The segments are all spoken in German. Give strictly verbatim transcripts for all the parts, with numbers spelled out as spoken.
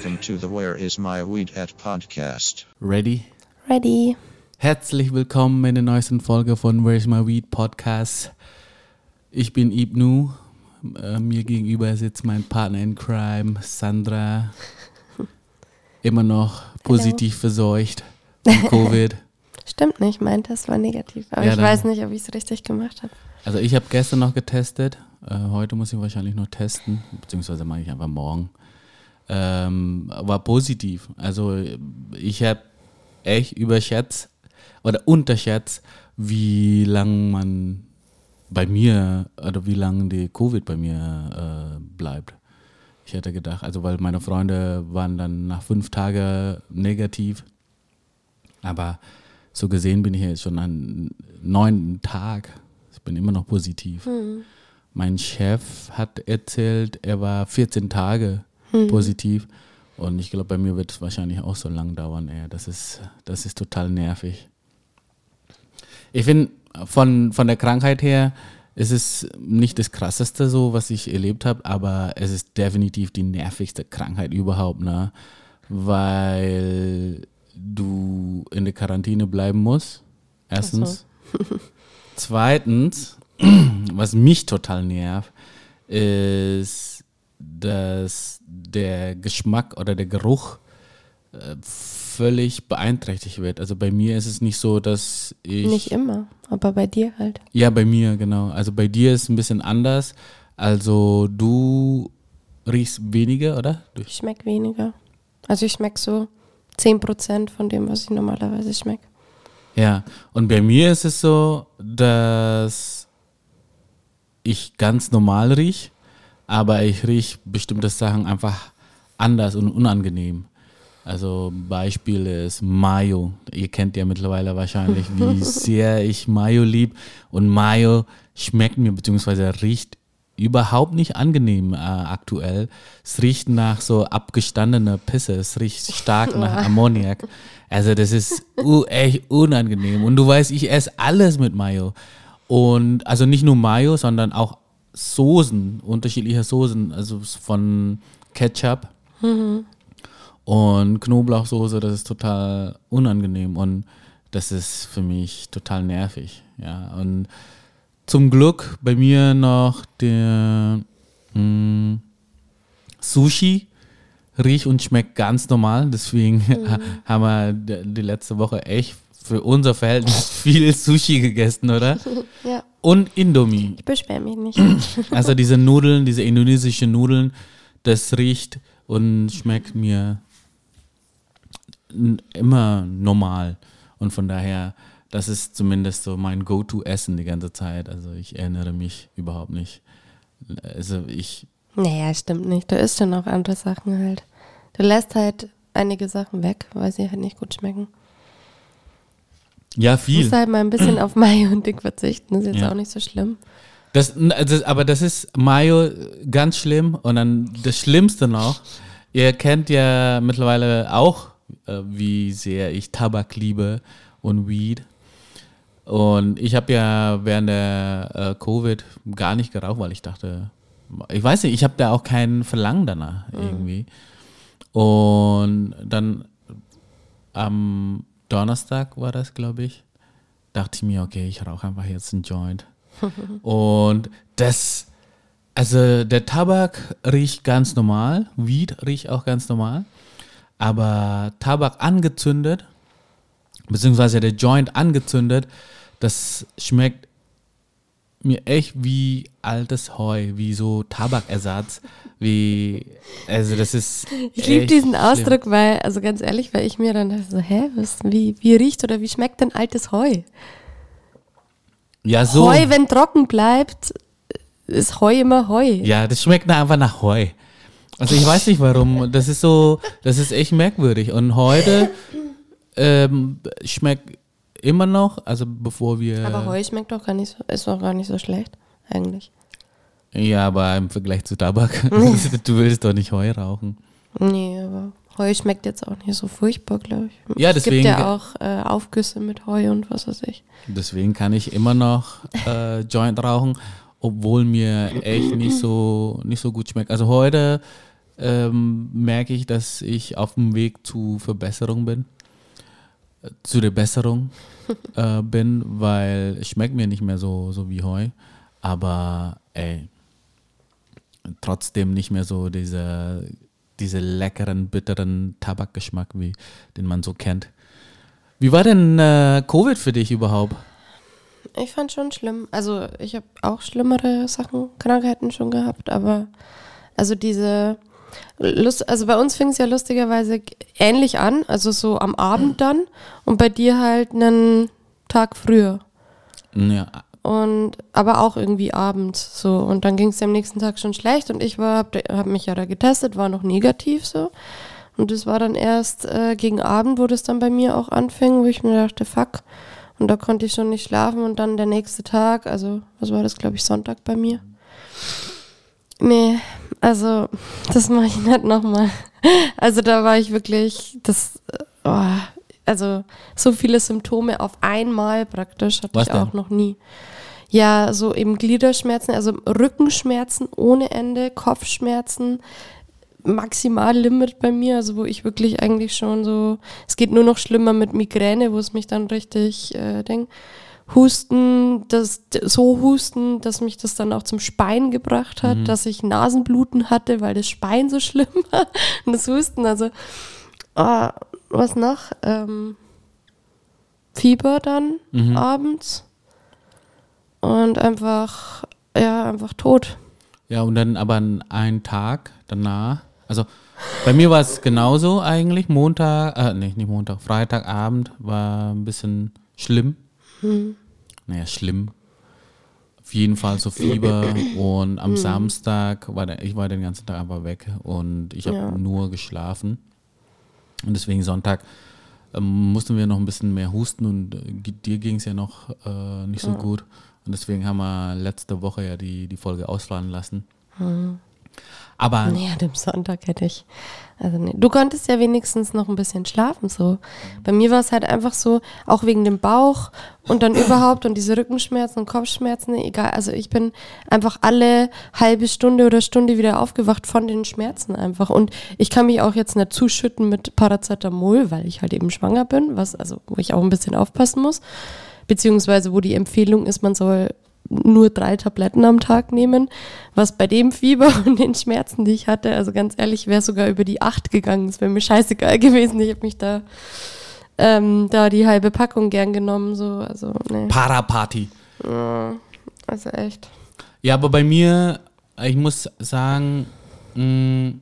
Welcome to the Where Is My Weed At Podcast. Ready? Ready. Herzlich willkommen in der neuesten Folge von Where Is My Weed Podcast. Ich bin Ibnu. Äh, mir gegenüber sitzt mein Partner in Crime, Sandra. Immer noch positiv verseucht von Covid. Stimmt nicht, mein Test war negativ. Aber Ja, ich dann- weiß nicht, ob ich es richtig gemacht habe. Also ich habe gestern noch getestet. Äh, heute muss ich wahrscheinlich noch testen. Beziehungsweise mache ich einfach morgen. Ähm, war positiv. Also ich habe echt überschätzt oder unterschätzt, wie lang man bei mir oder wie lange die Covid bei mir äh, bleibt. Ich hätte gedacht, also weil meine Freunde waren dann nach fünf Tagen negativ, aber so gesehen bin ich jetzt schon am neunten Tag. Ich bin immer noch positiv. Hm. Mein Chef hat erzählt, er war vierzehn Tage Hm. positiv. Und ich glaube, bei mir wird es wahrscheinlich auch so lang dauern. Ey. Das ist, das ist total nervig. Ich finde, von, von der Krankheit her ist es nicht das Krasseste, so was ich erlebt habe, aber es ist definitiv die nervigste Krankheit überhaupt, ne? Weil du in der Quarantäne bleiben musst. Erstens. Zweitens, was mich total nervt, ist, dass der Geschmack oder der Geruch äh, völlig beeinträchtigt wird. Also bei mir ist es nicht so, dass ich... Nicht immer, aber bei dir halt. Ja, bei mir, genau. Also bei dir ist es ein bisschen anders. Also du riechst weniger, oder? Du- Ich schmecke weniger. Also ich schmecke so zehn Prozent von dem, was ich normalerweise schmecke. Ja, und bei mir ist es so, dass ich ganz normal rieche, aber ich rieche bestimmte Sachen einfach anders und unangenehm. Also Beispiel ist Mayo. Ihr kennt ja mittlerweile wahrscheinlich, wie sehr ich Mayo liebe. Und Mayo schmeckt mir beziehungsweise riecht überhaupt nicht angenehm äh, aktuell. Es riecht nach so abgestandener Pisse. Es riecht stark nach Ammoniak. Also das ist u- echt unangenehm. Und du weißt, ich esse alles mit Mayo. Und also nicht nur Mayo, sondern auch Soßen, unterschiedliche Soßen. Also von Ketchup und Knoblauchsoße. Das ist total unangenehm. Und das ist für mich total nervig. Ja, und zum Glück bei mir noch der mh, Sushi riecht und schmeckt ganz normal. Deswegen haben wir die, die letzte Woche echt für unser Verhältnis viel Sushi gegessen, oder? Ja, Und Indomie. ich beschwere mich nicht. Also diese Nudeln, diese indonesischen Nudeln, das riecht und schmeckt mir n- immer normal. Und von daher, das ist zumindest so mein Go-To-Essen die ganze Zeit. Also ich erinnere mich überhaupt nicht. Also ich, Naja, stimmt nicht. Du isst schon auch andere Sachen halt. Du lässt halt einige Sachen weg, weil sie halt nicht gut schmecken. ja Du viel. musst halt mal ein bisschen auf Mayo und Dick verzichten. Das ist jetzt Ja. auch nicht so schlimm. Das, also, aber das ist Mayo ganz schlimm. Und dann das Schlimmste noch, ihr kennt ja mittlerweile auch, äh, wie sehr ich Tabak liebe und Weed. Und ich habe ja während der äh, Covid gar nicht geraucht, weil ich dachte, ich weiß nicht, ich habe da auch kein Verlangen danach irgendwie. Und dann am Donnerstag war das, glaube ich, dachte ich mir, okay, ich rauche einfach jetzt einen Joint. Und das, also der Tabak riecht ganz normal, Weed riecht auch ganz normal, aber Tabak angezündet, beziehungsweise der Joint angezündet, das schmeckt mir echt wie altes Heu, wie so Tabakersatz, wie, also das ist Ich liebe echt diesen schlimm. Ausdruck, weil, also ganz ehrlich, weil ich mir dann dachte so, hä, was, wie, wie riecht oder wie schmeckt denn altes Heu? Ja, so. Heu, wenn trocken bleibt, ist Heu immer Heu. Ja, das schmeckt nach- einfach nach Heu. Also ich weiß nicht warum. Das ist so, das ist echt merkwürdig. Und heute ähm, schmeckt immer noch, also bevor wir. Aber Heu schmeckt doch gar nicht so, ist doch gar nicht so schlecht, eigentlich. Ja, aber im Vergleich zu Tabak, du willst doch nicht Heu rauchen. Nee, aber Heu schmeckt jetzt auch nicht so furchtbar, glaube ich. Ja, Es deswegen- gibt ja auch äh, Aufgüsse mit Heu und was weiß ich. Deswegen kann ich immer noch äh, Joint rauchen, obwohl mir echt nicht so nicht so gut schmeckt. Also heute ähm, merke ich, dass ich auf dem Weg zu Verbesserung bin. Äh, zu der Besserung äh, bin, weil es schmeckt mir nicht mehr so, so wie Heu. Aber ey, trotzdem nicht mehr so diese, diese leckeren, bitteren Tabakgeschmack, wie den man so kennt. Wie war denn äh, Covid für dich überhaupt? Ich fand schon schlimm. Also ich habe auch schlimmere Sachen, Krankheiten schon gehabt, aber also diese Lust, also bei uns fing es ja lustigerweise ähnlich an, also so am Abend dann und bei dir halt einen Tag früher. Ja. Und aber auch irgendwie abends so und dann ging es am nächsten Tag schon schlecht und ich war habe hab mich ja da getestet, war noch negativ so und das war dann erst äh, gegen Abend, wo das dann bei mir auch anfing, wo ich mir dachte, fuck, und da konnte ich schon nicht schlafen und dann der nächste Tag, also was war das, glaube ich, Sonntag bei mir. Nee, also das mache ich nicht nochmal. Also da war ich wirklich, das, oh, also so viele Symptome auf einmal praktisch hatte Was ich auch denn? noch nie. Ja, so eben Gliederschmerzen, also Rückenschmerzen ohne Ende, Kopfschmerzen, maximal Limit bei mir, also wo ich wirklich eigentlich schon so, es geht nur noch schlimmer mit Migräne, wo es mich dann richtig äh, denkt. Husten, das, so Husten, dass mich das dann auch zum Speien gebracht hat, mhm. dass ich Nasenbluten hatte, weil das Speien so schlimm war. Und das Husten, also, oh, was noch? Ähm, Fieber dann mhm. abends. Und einfach, ja, einfach tot. Ja, und dann aber einen Tag danach, also bei mir war es genauso eigentlich, Montag, äh, nee, nicht Montag, Freitagabend war ein bisschen schlimm. Hm. Naja, schlimm. Auf jeden Fall so Fieber und am hm. Samstag war der, ich war den ganzen Tag einfach weg und ich habe ja. nur geschlafen. Und deswegen Sonntag ähm, mussten wir noch ein bisschen mehr husten und äh, dir ging es ja noch äh, nicht so ja. gut. Und deswegen haben wir letzte Woche ja die, die Folge ausfallen lassen. Hm. Aber nee, an dem Sonntag hätte ich, also nee. Du konntest ja wenigstens noch ein bisschen schlafen so. Bei mir war es halt einfach so, auch wegen dem Bauch und dann überhaupt und diese Rückenschmerzen und Kopfschmerzen, egal, also ich bin einfach alle halbe Stunde oder Stunde wieder aufgewacht von den Schmerzen einfach und ich kann mich auch jetzt nicht zuschütten mit Paracetamol, weil ich halt eben schwanger bin, was, also wo ich auch ein bisschen aufpassen muss, beziehungsweise wo die Empfehlung ist, man soll nur drei Tabletten am Tag nehmen, was bei dem Fieber und den Schmerzen, die ich hatte, also ganz ehrlich, wäre sogar über die acht gegangen, es wäre mir scheißegal gewesen, ich habe mich da ähm, da die halbe Packung gern genommen, so, also, ne. Paraparty. Ja, also echt. Ja, aber bei mir, ich muss sagen, mh,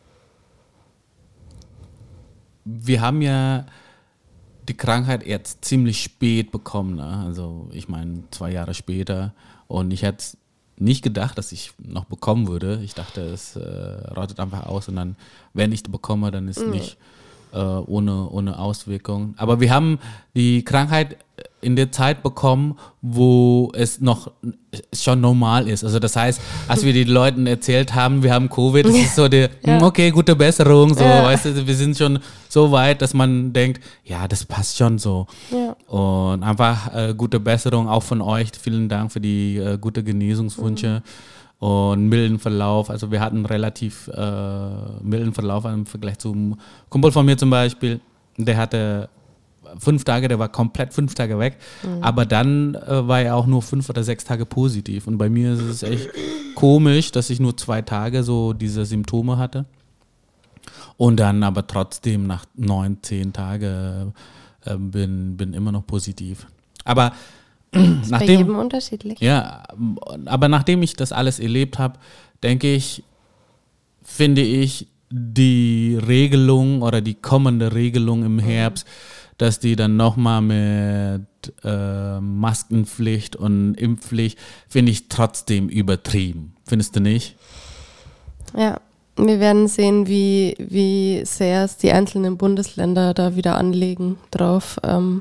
wir haben ja die Krankheit jetzt ziemlich spät bekommen, ne? Also ich meine zwei Jahre später und ich hätte nicht gedacht, dass ich noch bekommen würde. Ich dachte, es äh, rottet einfach aus und dann, wenn ich bekomme, dann ist es mhm. nicht äh, ohne, ohne Auswirkung. Aber wir haben die Krankheit in der Zeit bekommen, wo es noch schon normal ist. Also das heißt, als wir den Leuten erzählt haben, wir haben Covid, das ist so der, ja. okay, gute Besserung, so, ja. weißt du, wir sind schon so weit, dass man denkt, ja, das passt schon so. Ja. Und einfach äh, gute Besserung auch von euch. Vielen Dank für die äh, gute Genesungswünsche mhm. und milden Verlauf. Also wir hatten relativ äh, milden Verlauf im Vergleich zum Kumpel von mir zum Beispiel. Der hatte fünf Tage, der war komplett fünf Tage weg, mhm. aber dann äh, war er auch nur fünf oder sechs Tage positiv und bei mir ist es echt komisch, dass ich nur zwei Tage so diese Symptome hatte und dann aber trotzdem nach neun, zehn Tagen äh, bin, bin immer noch positiv. Aber ist nachdem, bei jedem unterschiedlich. Ja, aber nachdem ich das alles erlebt habe, denke ich, finde ich die Regelung oder die kommende Regelung im Herbst, mhm. dass die dann nochmal mit äh, Maskenpflicht und Impfpflicht, finde ich trotzdem übertrieben. Findest du nicht? Ja, wir werden sehen, wie, wie sehr es die einzelnen Bundesländer da wieder anlegen drauf, ähm,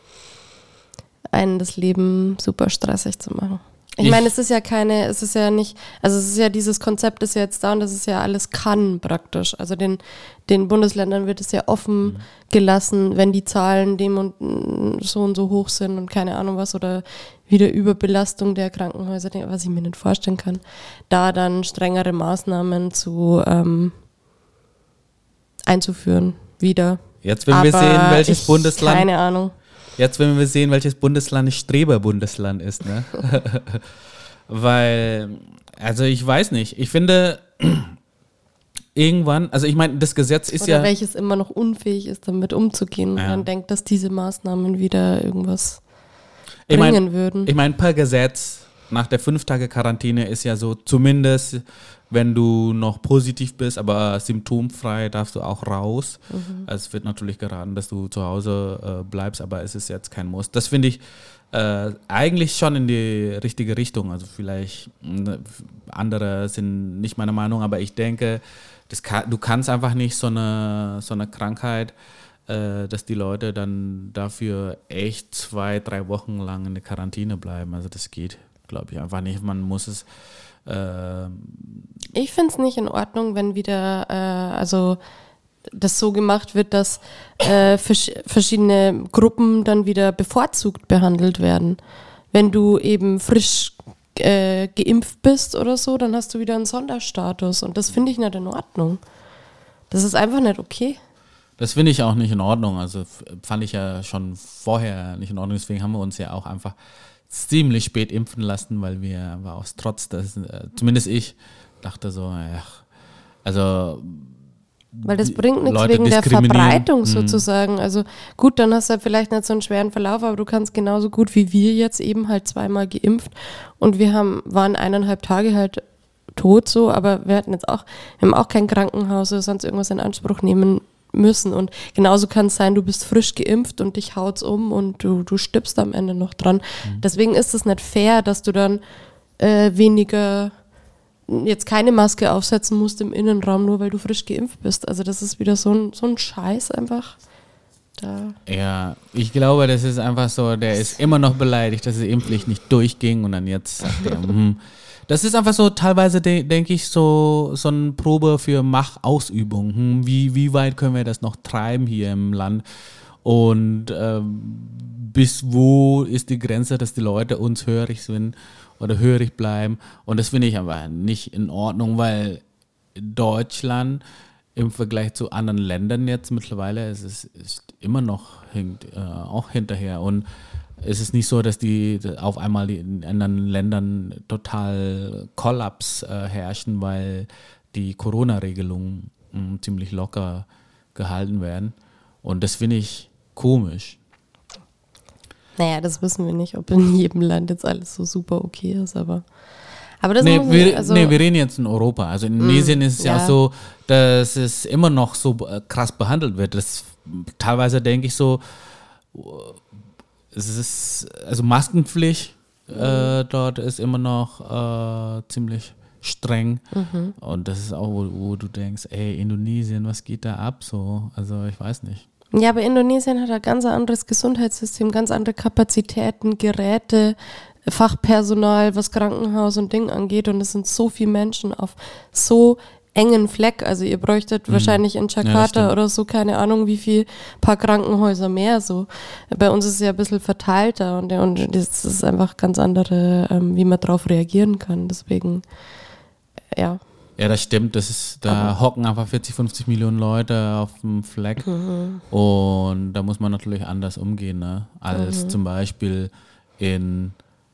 einen das Leben super stressig zu machen. Ich, ich meine, es ist ja keine, es ist ja nicht, also es ist ja dieses Konzept ist ja jetzt da und das ist ja alles kann praktisch. Also den, den Bundesländern wird es ja offen mhm. gelassen, wenn die Zahlen dem und so und so hoch sind und keine Ahnung was oder wieder Überbelastung der Krankenhäuser, was ich mir nicht vorstellen kann, da dann strengere Maßnahmen zu, ähm, einzuführen wieder. Jetzt, wenn Aber wir sehen, welches ich, Bundesland. Keine Ahnung. Jetzt, wenn wir sehen, welches Bundesland das Streberbundesland ist, ne? Weil, also ich weiß nicht. Ich finde, irgendwann, also ich meine, das Gesetz ist Oder ja. welches immer noch unfähig ist, damit umzugehen und Ja. dann denkt, dass diese Maßnahmen wieder irgendwas Ich bringen mein, würden. Ich meine, per Gesetz, nach der fünf Tage Quarantäne ist ja so, zumindest wenn du noch positiv bist, aber symptomfrei, darfst du auch raus. Mhm. Also es wird natürlich geraten, dass du zu Hause äh, bleibst, aber es ist jetzt kein Muss. Das finde ich äh, eigentlich schon in die richtige Richtung. Also vielleicht mh, andere sind nicht meiner Meinung, aber ich denke, das kann, du kannst einfach nicht so eine, so eine Krankheit, äh, dass die Leute dann dafür echt zwei, drei Wochen lang in der Quarantäne bleiben. Also das geht, glaube ich, einfach nicht. Man muss es äh, Ich finde es nicht in Ordnung, wenn wieder, äh, also das so gemacht wird, dass äh, vers- verschiedene Gruppen dann wieder bevorzugt behandelt werden. Wenn du eben frisch äh, geimpft bist oder so, dann hast du wieder einen Sonderstatus und das finde ich nicht in Ordnung. Das ist einfach nicht okay. Das finde ich auch nicht in Ordnung. Also f- fand ich ja schon vorher nicht in Ordnung. Deswegen haben wir uns ja auch einfach ziemlich spät impfen lassen, weil wir einfach aus Trotz, das, äh, zumindest ich, dachte so, ach, also Weil das bringt nichts Leute wegen der diskriminieren. Verbreitung Mhm. sozusagen. Also gut, dann hast du halt vielleicht nicht so einen schweren Verlauf, aber du kannst genauso gut wie wir jetzt eben halt zweimal geimpft und wir haben, waren eineinhalb Tage halt tot so, aber wir hatten jetzt auch, wir haben auch kein Krankenhaus oder sonst irgendwas in Anspruch nehmen müssen und genauso kann es sein, du bist frisch geimpft und dich haut's um und du, du stirbst am Ende noch dran. Mhm. Deswegen ist es nicht fair, dass du dann äh, weniger jetzt keine Maske aufsetzen musst im Innenraum, nur weil du frisch geimpft bist. Also das ist wieder so ein, so ein Scheiß einfach. Da. ja, ich glaube, das ist einfach so, der ist immer noch beleidigt, dass die Impfpflicht nicht durchging und dann jetzt sagt er, hm. Das ist einfach so teilweise, de- denke ich, so, so eine Probe für Machausübung. Hm, wie, wie weit können wir das noch treiben hier im Land? Und ähm, bis wo ist die Grenze, dass die Leute uns hörig sind oder hörig bleiben? Und das finde ich einfach nicht in Ordnung, weil Deutschland im Vergleich zu anderen Ländern jetzt mittlerweile es ist, ist immer noch hinkt, äh, auch hinterher. Und es ist nicht so, dass die auf einmal in anderen Ländern total Kollaps äh, herrschen, weil die Corona-Regelungen mh, ziemlich locker gehalten werden. Und das finde ich komisch. Naja, das wissen wir nicht, ob in jedem Land jetzt alles so super okay ist, aber aber das Nee muss wir, ich, also, nee, wir reden jetzt in Europa. Also in Indonesien ist es ja. ja. so, dass es immer noch so äh, krass behandelt wird. Das, teilweise denke ich so, es ist, also Maskenpflicht äh, dort ist immer noch äh, ziemlich streng. Mhm. Und das ist auch, wo, wo du denkst, ey, Indonesien, was geht da ab? So, also ich weiß nicht. Ja, aber Indonesien hat ein ganz anderes Gesundheitssystem, ganz andere Kapazitäten, Geräte, Fachpersonal, was Krankenhaus und Ding angeht. Und es sind so viele Menschen auf so engen Fleck. Also ihr bräuchtet mhm. wahrscheinlich in Jakarta ja, oder so, keine Ahnung, wie viel paar Krankenhäuser mehr. So bei uns ist es ja ein bisschen verteilter und, und das ist einfach ganz andere, ähm, wie man darauf reagieren kann. Deswegen, ja. Ja, das stimmt. Das ist, da Aber hocken einfach vierzig, fünfzig Millionen Leute auf dem Fleck. Mhm. Und da muss man natürlich anders umgehen, ne? Als Mhm. zum Beispiel in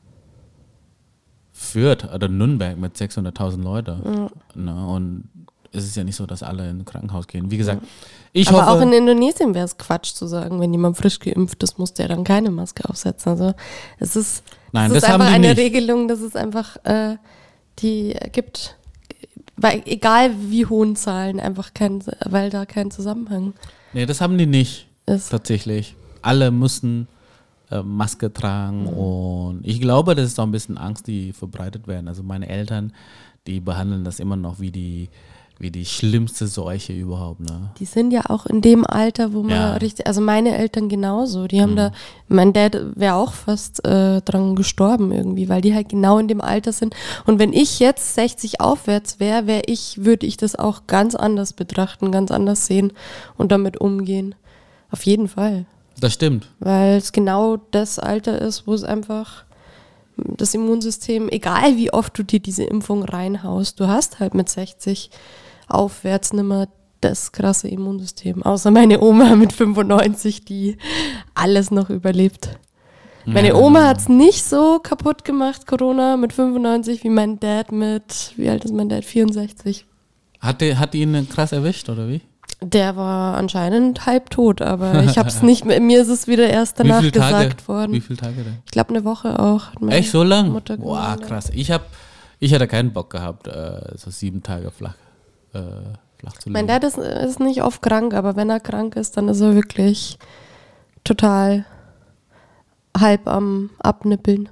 Fürth oder Nürnberg mit sechshunderttausend Leuten. Ja. Ne? Und es ist ja nicht so, dass alle in ein Krankenhaus gehen. Wie gesagt, ich Aber hoffe... auch in Indonesien wäre es Quatsch zu sagen, wenn jemand frisch geimpft ist, muss der dann keine Maske aufsetzen. Also es ist, Nein, es ist das haben einfach die eine nicht. Regelung, dass es einfach äh, die gibt, weil egal wie hohen Zahlen, einfach kein, weil da kein Zusammenhang Nee, das haben die nicht, ist. tatsächlich. Alle müssen äh, Maske tragen und ich glaube, das ist auch ein bisschen Angst, die verbreitet werden. Also meine Eltern, die behandeln das immer noch wie die, wie die schlimmste Seuche überhaupt, ne? Die sind ja auch in dem Alter, wo man Ja. richtig, also meine Eltern genauso, die haben Mhm. da, mein Dad wäre auch fast äh, dran gestorben irgendwie, weil die halt genau in dem Alter sind. Und wenn ich jetzt sechzig aufwärts wäre, wäre ich, würde ich das auch ganz anders betrachten, ganz anders sehen und damit umgehen. Auf jeden Fall. Das stimmt. Weil es genau das Alter ist, wo es einfach das Immunsystem, egal wie oft du dir diese Impfung reinhaust, du hast halt mit sechzig aufwärts nicht mehr das krasse Immunsystem. Außer meine Oma mit fünfundneunzig, die alles noch überlebt. Meine Ja. Oma hat es nicht so kaputt gemacht, Corona, mit fünfundneunzig, wie mein Dad mit, wie alt ist mein Dad? vierundsechzig. Hat, der, hat ihn krass erwischt, oder wie? Der war anscheinend halb tot, aber ich habe es nicht, mir ist es wieder erst Wie danach viele Tage? gesagt worden. Wie viele Tage denn? Ich glaube eine Woche auch. hat meine Echt so lang? Mutter Boah, gemeint, ja. krass. Ich hab, ich hatte keinen Bock gehabt, äh, so sieben Tage flach, äh, flach zu Mein legen. Dad ist, ist nicht oft krank, aber wenn er krank ist, dann ist er wirklich total halb am Abnippeln.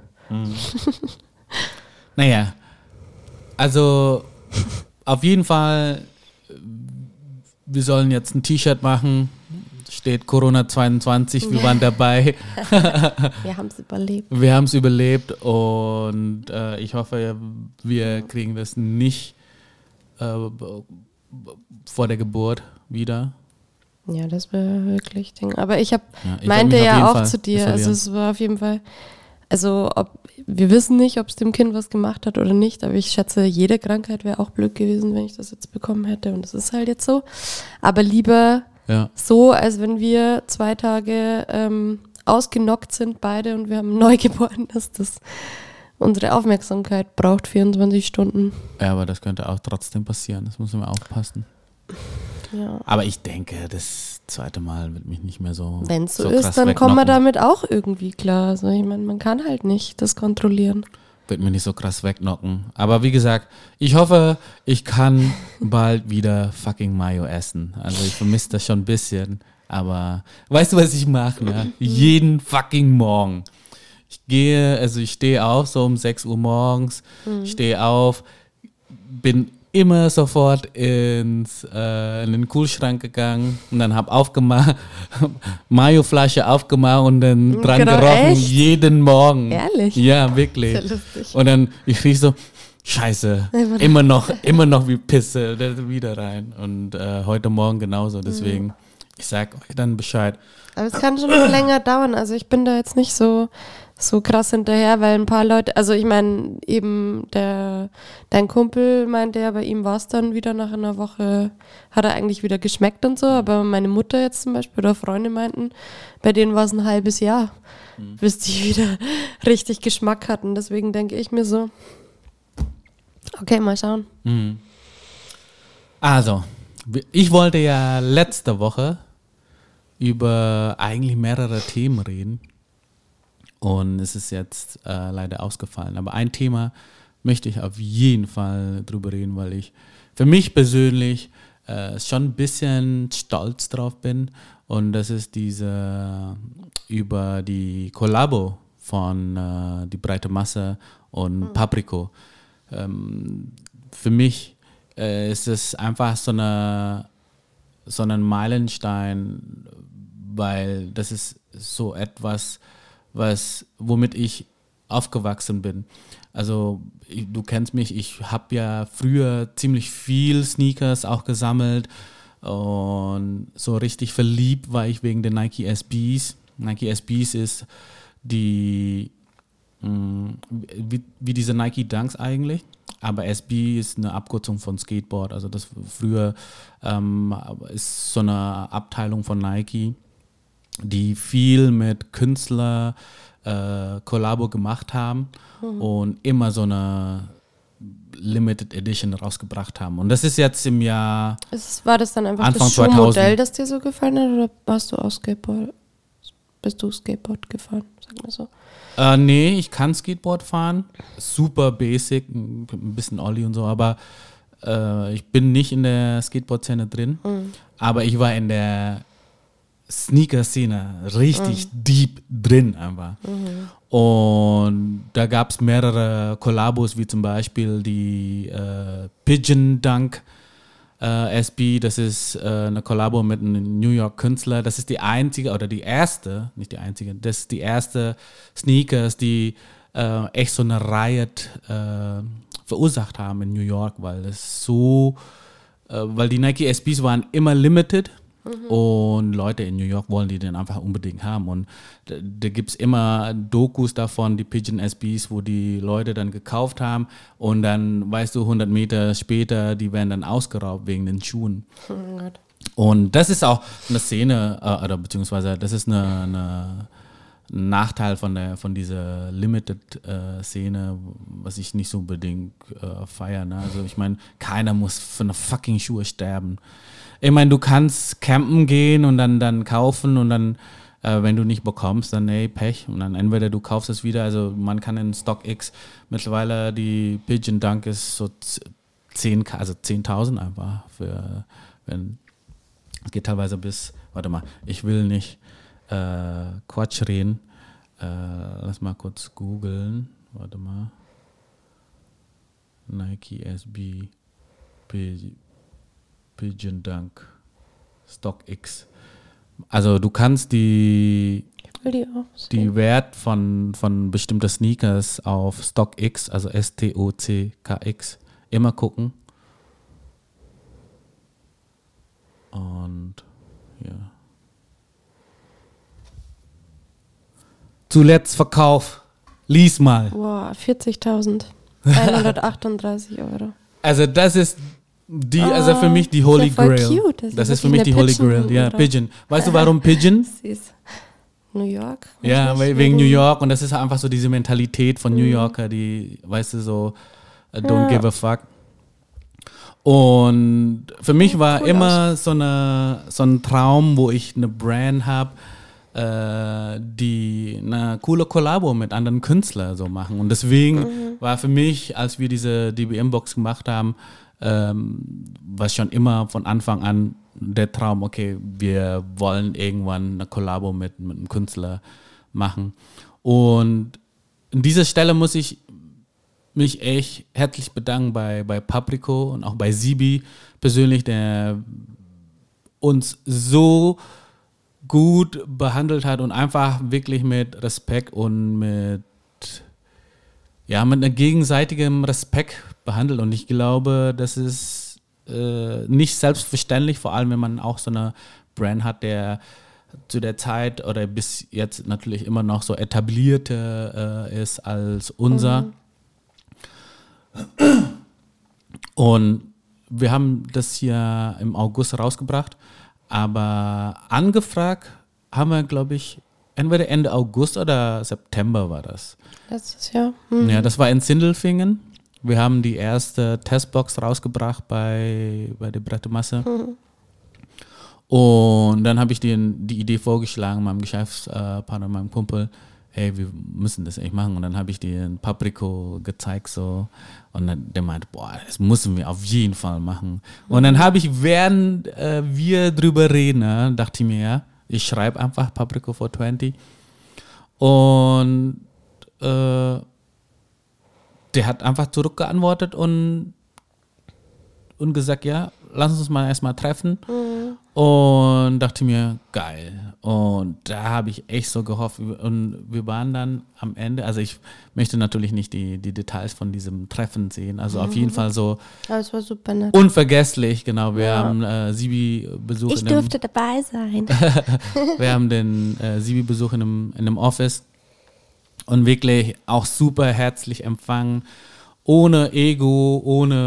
Naja, also auf jeden Fall, wir sollen jetzt ein T-Shirt machen. Steht Corona zweiundzwanzig, wir waren dabei. Wir haben es überlebt. Wir haben es überlebt und äh, ich hoffe, wir kriegen das nicht äh, b- b- vor der Geburt wieder. Ja, das wäre wirklich Ding. Aber ich habe Ja, ich werd meinte mich auf jeden ja auch Fall zu dir, isolieren. also es war auf jeden Fall, also ob wir wissen nicht, ob es dem Kind was gemacht hat oder nicht, aber ich schätze, jede Krankheit wäre auch blöd gewesen, wenn ich das jetzt bekommen hätte und es ist halt jetzt so. Aber lieber Ja. so, als wenn wir zwei Tage ähm, ausgenockt sind beide und wir haben ein Neugeboren, dass das unsere Aufmerksamkeit braucht, vierundzwanzig Stunden. Ja, aber das könnte auch trotzdem passieren. Das müssen wir aufpassen. Ja. Aber ich denke, das zweite Mal wird mich nicht mehr so. Wenn es so, so ist, krass dann kommen wir wegknocken. damit auch irgendwie klar. Also ich meine, man kann halt nicht das kontrollieren. Wird mir nicht so krass wegknocken. Aber wie gesagt, ich hoffe, ich kann bald wieder fucking Mayo essen. Also ich vermisse das schon ein bisschen. Aber weißt du, was ich mache? Ne? Jeden fucking Morgen. Ich gehe, also ich stehe auf so um sechs Uhr morgens, stehe auf, bin immer sofort ins, äh, in den Kühlschrank gegangen und dann habe aufgemacht, Mayo-Flasche aufgemacht und dann dran Genau, gerochen, echt? jeden Morgen. Ehrlich? Ja, wirklich. Sehr lustig. Und dann, ich riech so, scheiße, Einfach- immer noch, immer noch wie Pisse, da wieder rein. Und äh, heute Morgen genauso, deswegen, ich sag euch dann Bescheid. Aber es kann schon noch länger dauern. Also ich bin da jetzt nicht so, so krass hinterher, weil ein paar Leute, also ich meine, eben der dein Kumpel meinte ja, bei ihm war es dann wieder nach einer Woche, hat er eigentlich wieder geschmeckt und so, aber meine Mutter jetzt zum Beispiel oder Freunde meinten, bei denen war es ein halbes Jahr, bis die wieder richtig Geschmack hatten. Deswegen denke ich mir so, okay, mal schauen. Mhm. Also, ich wollte ja letzte Woche über eigentlich mehrere Themen reden und es ist jetzt äh, leider ausgefallen. Aber ein Thema möchte ich auf jeden Fall drüber reden, weil ich für mich persönlich äh, schon ein bisschen stolz drauf bin und das ist diese über die Kollabo von äh, Die breite Masse und Papriko. Ähm, für mich äh, ist es einfach so eine so ein Meilenstein, weil das ist so etwas, was womit ich aufgewachsen bin. Also ich, du kennst mich, ich habe ja früher ziemlich viel Sneakers auch gesammelt und so richtig verliebt war ich wegen den Nike S Bs. Nike S Bs ist die mh, wie, wie diese Nike Dunks eigentlich. Aber S B ist eine Abkürzung von Skateboard. Also das früher ähm, ist so eine Abteilung von Nike, die viel mit Künstler äh, Kollabo gemacht haben mhm. und immer so eine Limited Edition rausgebracht haben. Und das ist jetzt im Jahr Ist, war das dann einfach Anfang das Schuhmodell, zweitausend. das dir so gefallen hat, oder warst du auch Skateboard? Bist du Skateboard gefahren, sag mal so? Äh, nee, ich kann Skateboard fahren. Super basic, ein bisschen Ollie und so, aber äh, ich bin nicht in der Skateboard-Szene drin. Mhm. Aber ich war in der Sneaker-Szene richtig mhm. deep drin einfach. Mhm. Und da gab es mehrere Kollabos, wie zum Beispiel die äh, Pigeon Dunk äh, S B. Das ist äh, eine Kollabo mit einem New York Künstler. Das ist die einzige oder die erste, nicht die einzige, das ist die erste Sneakers, die äh, echt so eine Riot äh, verursacht haben in New York, weil es so, äh, weil die Nike S Bs waren immer limited. Mhm. Und Leute in New York wollen die den einfach unbedingt haben. Und da, da gibt es immer Dokus davon, die Pigeon S Bs, wo die Leute dann gekauft haben und dann, weißt du, hundert Meter später, die werden dann ausgeraubt wegen den Schuhen. Oh Gott. Und das ist auch eine Szene, äh, oder beziehungsweise das ist eine, eine ein Nachteil von der von dieser Limited-Szene, äh, was ich nicht so unbedingt äh, feiere. Ne? Also ich meine, keiner muss für eine fucking Schuhe sterben. Ich meine, du kannst campen gehen und dann, dann kaufen und dann, äh, wenn du nicht bekommst, dann ey, Pech. Und dann entweder du kaufst es wieder, also man kann in StockX mittlerweile, die Pigeon Dunk ist so zehn, also zehntausend einfach für, wenn, es geht teilweise bis, warte mal, ich will nicht äh, Quatsch reden. Äh, lass mal kurz googeln. Warte mal. Nike S B P- Pigeon Dunk StockX. Also du kannst die Ich will die auch sehen. die Wert von, von bestimmten Sneakers auf StockX, also S T O C K X, immer gucken. Und ja. Zuletzt Verkauf. Lies mal. Boah, vierzigtausendeinhundertachtunddreißig Euro. Also das ist die, also für mich die Holy ist ja voll Grail. cute. Das Das ist ist für mich die wirklich Holy eine Grail. Pigeon, Ja, oder? Pigeon. Weißt du warum Pigeon? Süß. New York? Ja, Weiß weil, nicht, wegen New York und das ist einfach so diese Mentalität von New Mhm. Yorker, die, weißt du, so uh, don't Ja. give a fuck. Und für mich war cool immer so, eine, so ein Traum, wo ich eine Brand habe, äh, die eine coole Kollabo mit anderen Künstlern so machen. Und deswegen Mhm. war für mich, als wir diese D B M-Box gemacht haben, ähm, war schon immer von Anfang an der Traum, okay, wir wollen irgendwann eine Kollabo mit, mit einem Künstler machen. Und an dieser Stelle muss ich mich echt herzlich bedanken bei, bei Papriko und auch bei Sibi persönlich, der uns so gut behandelt hat und einfach wirklich mit Respekt und mit, ja, mit einem gegenseitigen Respekt behandelt. Und ich glaube, das ist äh, nicht selbstverständlich, vor allem wenn man auch so eine Brand hat, der zu der Zeit oder bis jetzt natürlich immer noch so etablierter äh, ist als unser. Mhm. Und wir haben das hier im August rausgebracht, aber angefragt haben wir, glaube ich, entweder Ende August oder September war das. Letztes Jahr. Mhm. Ja, das war in Sindelfingen. Wir haben die erste Testbox rausgebracht bei, bei der Brettemasse. Mhm. Und dann habe ich den, die Idee vorgeschlagen, meinem Geschäftspartner, meinem Kumpel, hey, wir müssen das echt machen. Und dann habe ich den Papriko gezeigt so und dann, der meinte, boah, das müssen wir auf jeden Fall machen. Und dann habe ich, während äh, wir drüber reden, äh, dachte ich mir, ja, ich schreibe einfach Papriko four twenty und äh, der hat einfach zurückgeantwortet und, und gesagt, ja, lass uns mal erstmal treffen. Mhm. Und dachte mir, geil. Und da habe ich echt so gehofft. Und wir waren dann am Ende, also ich möchte natürlich nicht die, die Details von diesem Treffen sehen. Also auf jeden Fall so Aber es war super nett. unvergesslich, genau. Wir Ja. haben äh, Sibi Besuch Ich in einem, durfte dabei sein. wir haben den äh, Sibi Besuch in einem, in einem Office und wirklich auch super herzlich empfangen. Ohne Ego,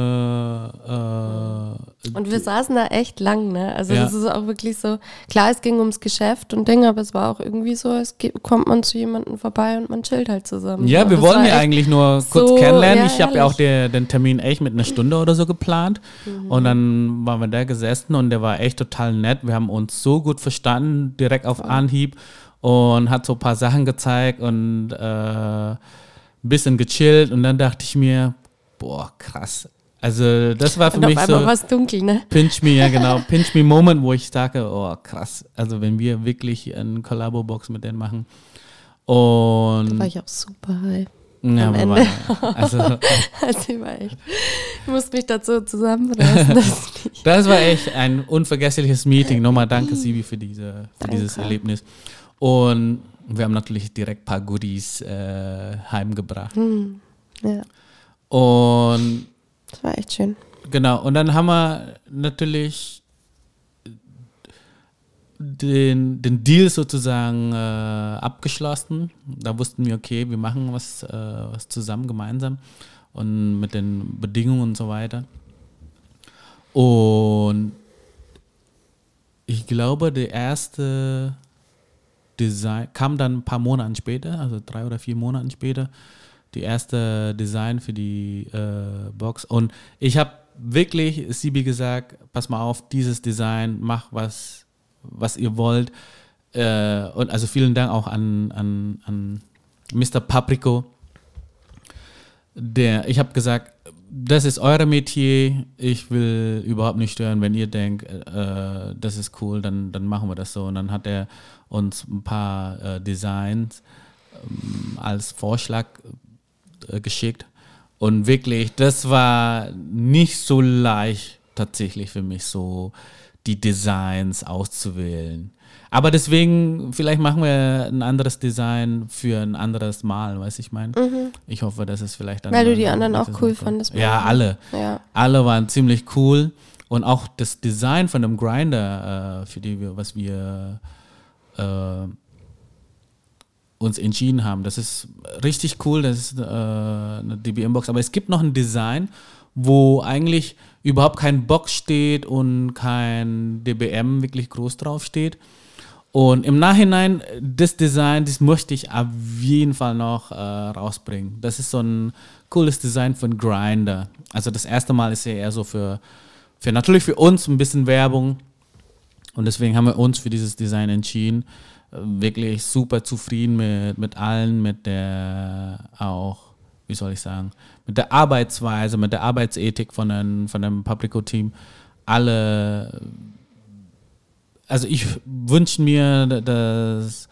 ohne äh, Und wir saßen da echt lang, ne? Also Ja. das ist auch wirklich so, klar, es ging ums Geschäft und Dinge, aber es war auch irgendwie so, es geht, kommt man zu jemandem vorbei und man chillt halt zusammen. Ja, So, wir das wollen war ja echt eigentlich nur kurz so, kennenlernen. ja, ich habe ja auch ehrlich. der, den Termin echt mit einer Stunde oder so geplant. Mhm. Und dann waren wir da gesessen und der war echt total nett. Wir haben uns so gut verstanden, direkt auf Anhieb und hat so ein paar Sachen gezeigt und äh, ein bisschen gechillt. Und dann dachte ich mir, boah, krass. Also das war für Und auf mich einmal so war es dunkel, ne? Pinch Me, ja genau, Pinch Me Moment, wo ich sage, oh krass. Also wenn wir wirklich eine Collabo-Box mit denen machen. Und Da war ich auch super high. ja, am wir Ende. waren, also Also ich war echt, ich musste mich dazu zusammenreißen. dass ich- das war echt ein unvergessliches Meeting. Nochmal danke, Sibi, für, diese, für dieses Danke. Erlebnis. Und wir haben natürlich direkt ein paar Goodies äh, heimgebracht. Hm, ja, Und das war echt schön. genau, und dann haben wir natürlich den, den Deal sozusagen äh, abgeschlossen. Da wussten wir, okay, wir machen was, äh, was zusammen, gemeinsam und mit den Bedingungen und so weiter. Und ich glaube, der erste Design kam dann ein paar Monate später, also drei oder vier Monate später, die erste Design für die äh, Box. Und ich habe wirklich Sibi gesagt, pass mal auf, dieses Design, mach was, was ihr wollt. Äh, und also vielen Dank auch an, an, an Mister Papriko. Der, ich habe gesagt, das ist eure Metier, ich will überhaupt nicht stören, wenn ihr denkt, äh, das ist cool, dann, dann machen wir das so. Und dann hat er uns ein paar äh, Designs ähm, als Vorschlag äh, geschickt. Und wirklich, das war nicht so leicht tatsächlich für mich, so die Designs auszuwählen. Aber deswegen, vielleicht machen wir ein anderes Design für ein anderes Mal, weißt du, ich meine? Mhm. Ich hoffe, dass es vielleicht dann... Weil du die anderen auch cool fandest. Ja, alle. Ja. Alle waren ziemlich cool. Und auch das Design von dem Grinder, äh, für die wir, was wir äh, uns entschieden haben, das ist richtig cool. Das ist äh, eine D B M-Box. Aber es gibt noch ein Design, wo eigentlich überhaupt kein Box steht und kein D B M wirklich groß drauf steht. Und im Nachhinein, das Design, das möchte ich auf jeden Fall noch äh, rausbringen. Das ist so ein cooles Design von Grinder. Also das erste Mal ist ja eher so für, für natürlich für uns ein bisschen Werbung. Und deswegen haben wir uns für dieses Design entschieden. Wirklich super zufrieden mit, mit allen, mit der auch, wie soll ich sagen, mit der Arbeitsweise, mit der Arbeitsethik von dem, von dem Papriko-Team. Alle... Also ich wünsche mir, dass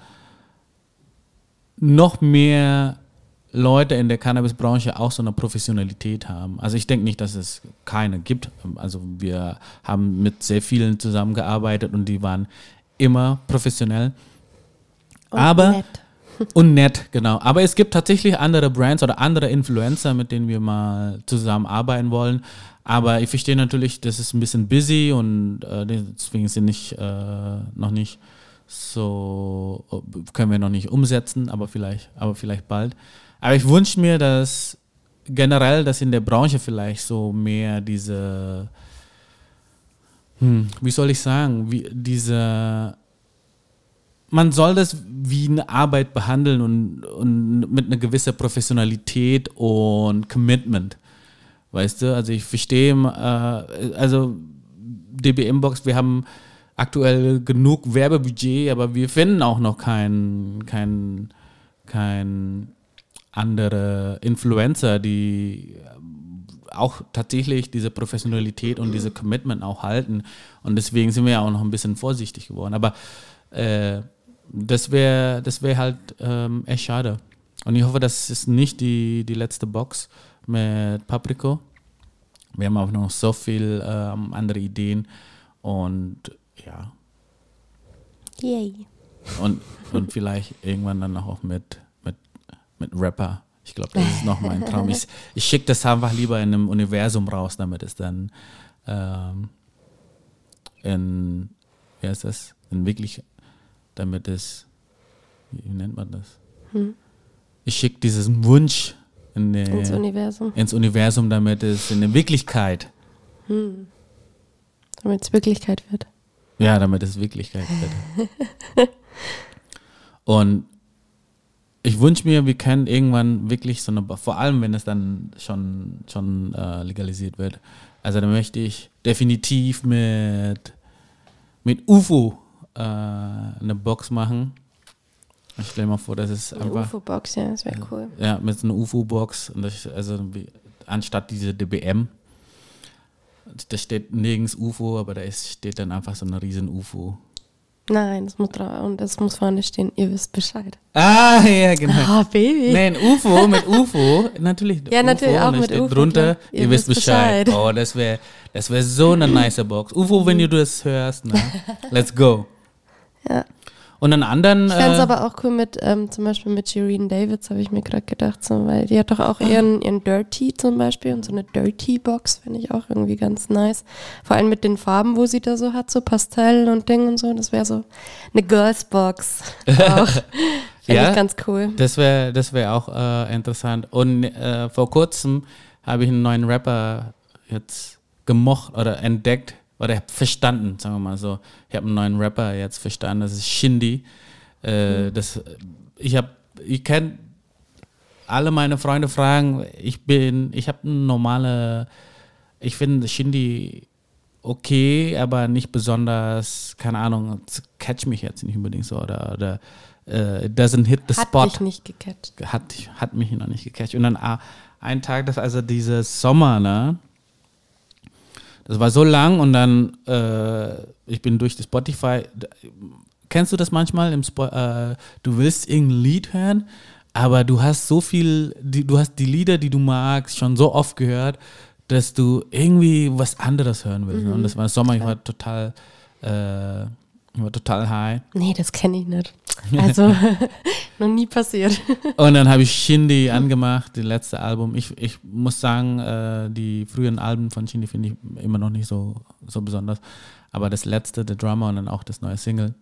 noch mehr Leute in der Cannabis-Branche auch so eine Professionalität haben. Also ich denke nicht, dass es keine gibt. Also wir haben mit sehr vielen zusammengearbeitet und die waren immer professionell. Und Aber nett. Und nett, genau. Aber es gibt tatsächlich andere Brands oder andere Influencer, mit denen wir mal zusammenarbeiten wollen. Aber ich verstehe natürlich, das ist ein bisschen busy und äh, deswegen sind nicht äh, noch nicht so, können wir noch nicht umsetzen, aber vielleicht, aber vielleicht bald. Aber ich wünsche mir, dass generell, dass in der Branche vielleicht so mehr diese, hm, wie soll ich sagen, wie diese, man soll das wie eine Arbeit behandeln und, und mit einer gewissen Professionalität und Commitment. Weißt du, also ich verstehe, äh, also D B M-Box, wir haben aktuell genug Werbebudget, aber wir finden auch noch kein, kein, kein andere Influencer, die auch tatsächlich diese Professionalität und diese Commitment auch halten. Und deswegen sind wir ja auch noch ein bisschen vorsichtig geworden. Aber äh, das wäre das wär halt ähm, echt schade. Und ich hoffe, das ist nicht die, die letzte Box mit Papriko. Wir haben auch noch so viel ähm, andere Ideen und ja. Yay. Und, und vielleicht irgendwann dann auch mit, mit, mit Rapper. Ich glaube, das ist noch mein Traum. Ich, ich schicke das einfach lieber in einem Universum raus, damit es dann ähm, in, wie heißt das, in wirklich, damit es, wie nennt man das? Hm. Ich schicke diesen Wunsch in der, ins Universum. ins Universum, damit es in der Wirklichkeit. Hm. Damit es Wirklichkeit wird. Ja, damit es Wirklichkeit wird. Und ich wünsche mir, wir können irgendwann wirklich so eine, vor allem wenn es dann schon, schon äh, legalisiert wird, also da möchte ich definitiv mit, mit U F O äh, eine Box machen. Ich stelle mir vor, das ist eine einfach... Eine U F O-Box, ja, das wäre cool. Ja, mit so einer U F O-Box, und das, also wie, anstatt diese D B M, da steht nirgends U F O, aber da ist, steht dann einfach so eine riesen U F O. Nein, das muss drauf, und das muss vorne stehen, ihr wisst Bescheid. Ah, ja, genau. Ah, Baby. Nein, U F O, mit U F O, natürlich. Ja, U F O, natürlich auch und dann mit steht U F O. drunter, Klar. ihr, ihr wisst Bescheid. Bescheid. Oh, das wäre das wär so eine nice Box. U F O, wenn du das hörst, ne? Let's go. Ja. Und einen anderen. Ich fände es äh, aber auch cool mit, ähm, zum Beispiel mit Shireen Davids, habe ich mir gerade gedacht, so, weil die hat doch auch ihren, ihren Dirty zum Beispiel und so eine Dirty-Box finde ich auch irgendwie ganz nice. Vor allem mit den Farben, wo sie da so hat, so Pastell und Ding und so, das wäre so eine Girls-Box auch. Finde Ja. ich ganz cool. Das wäre das wär auch äh, interessant. Und äh, vor kurzem habe ich einen neuen Rapper jetzt gemocht oder entdeckt oder verstanden, sagen wir mal so. Ich habe einen neuen Rapper jetzt verstanden, das ist Shindy. Äh, Mhm. das, ich habe, ich kenne alle meine Freunde fragen, ich bin, ich habe eine normale, ich finde Shindy okay, aber nicht besonders, keine Ahnung, catch mich jetzt nicht unbedingt so oder, oder äh, it doesn't hit the Hat spot. mich nicht gecatcht. Hat, hat mich noch nicht gecatcht. Und dann ah, ein Tag, das also dieses Sommer, ne? Das war so lang und dann, äh, ich bin durch das Spotify. d- Kennst du das manchmal? Im Spo äh, du willst irgendein Lied hören, aber du hast so viel, die, du hast die Lieder, die du magst, schon so oft gehört, dass du irgendwie was anderes hören willst. Ne? Und das war Sommer, ich war total, äh, ich war total high. Nee, das kenne ich nicht. Also, noch nie passiert. Und dann habe ich Shindy angemacht, das letzte Album. Ich, ich muss sagen, äh, die frühen Alben von Shindy finde ich immer noch nicht so, so besonders. Aber das letzte, The Drummer und dann auch das neue Single,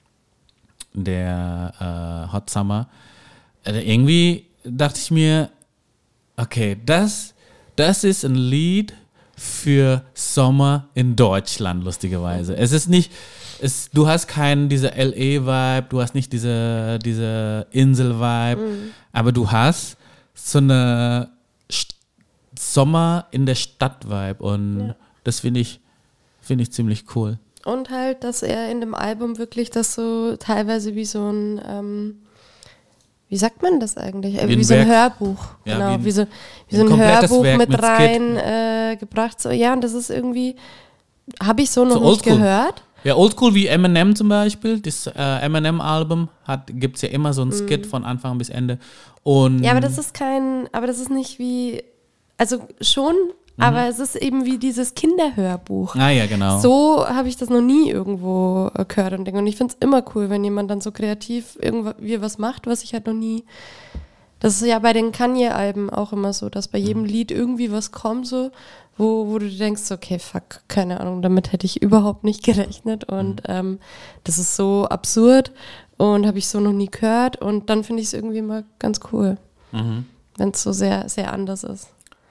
der äh, Hot Summer, äh, irgendwie dachte ich mir, okay, das, das ist ein Lied für Sommer in Deutschland, lustigerweise. Es ist nicht, es, du hast keinen, diese L A-Vibe, du hast nicht diese, diese Insel-Vibe, aber du hast so eine St- Sommer in der Stadt-Vibe und Ja. das finde ich, finde ich ziemlich cool. Und halt, dass er in dem Album wirklich das so teilweise wie so ein, ähm, wie sagt man das eigentlich? Äh, Wie Wie, ein so ein Werk. Hörbuch. Ja, genau, wie ein- wie, so, wie ein so ein komplettes Hörbuch Werk mit, mit Skit. rein äh, gebracht. So, ja, und das ist irgendwie, habe ich so noch So nicht oldschool. gehört. Ja, oldschool wie Eminem zum Beispiel. Das äh, Eminem-Album gibt es ja immer so ein Skit von Anfang bis Ende. Und Ja, aber das ist kein, aber das ist nicht wie, also schon, aber es ist eben wie dieses Kinderhörbuch. ah ja, genau. So habe ich das noch nie irgendwo äh, gehört und Ding. Und ich finde es immer cool, wenn jemand dann so kreativ irgendwie was macht, was ich halt noch nie. Das ist ja bei den Kanye-Alben auch immer so, dass bei jedem Lied irgendwie was kommt, so, wo, wo du dir denkst, okay, fuck, keine Ahnung, damit hätte ich überhaupt nicht gerechnet. Und ähm, das ist so absurd und habe ich so noch nie gehört. Und dann finde ich es irgendwie mal ganz cool, Mhm. wenn es so sehr, sehr anders ist.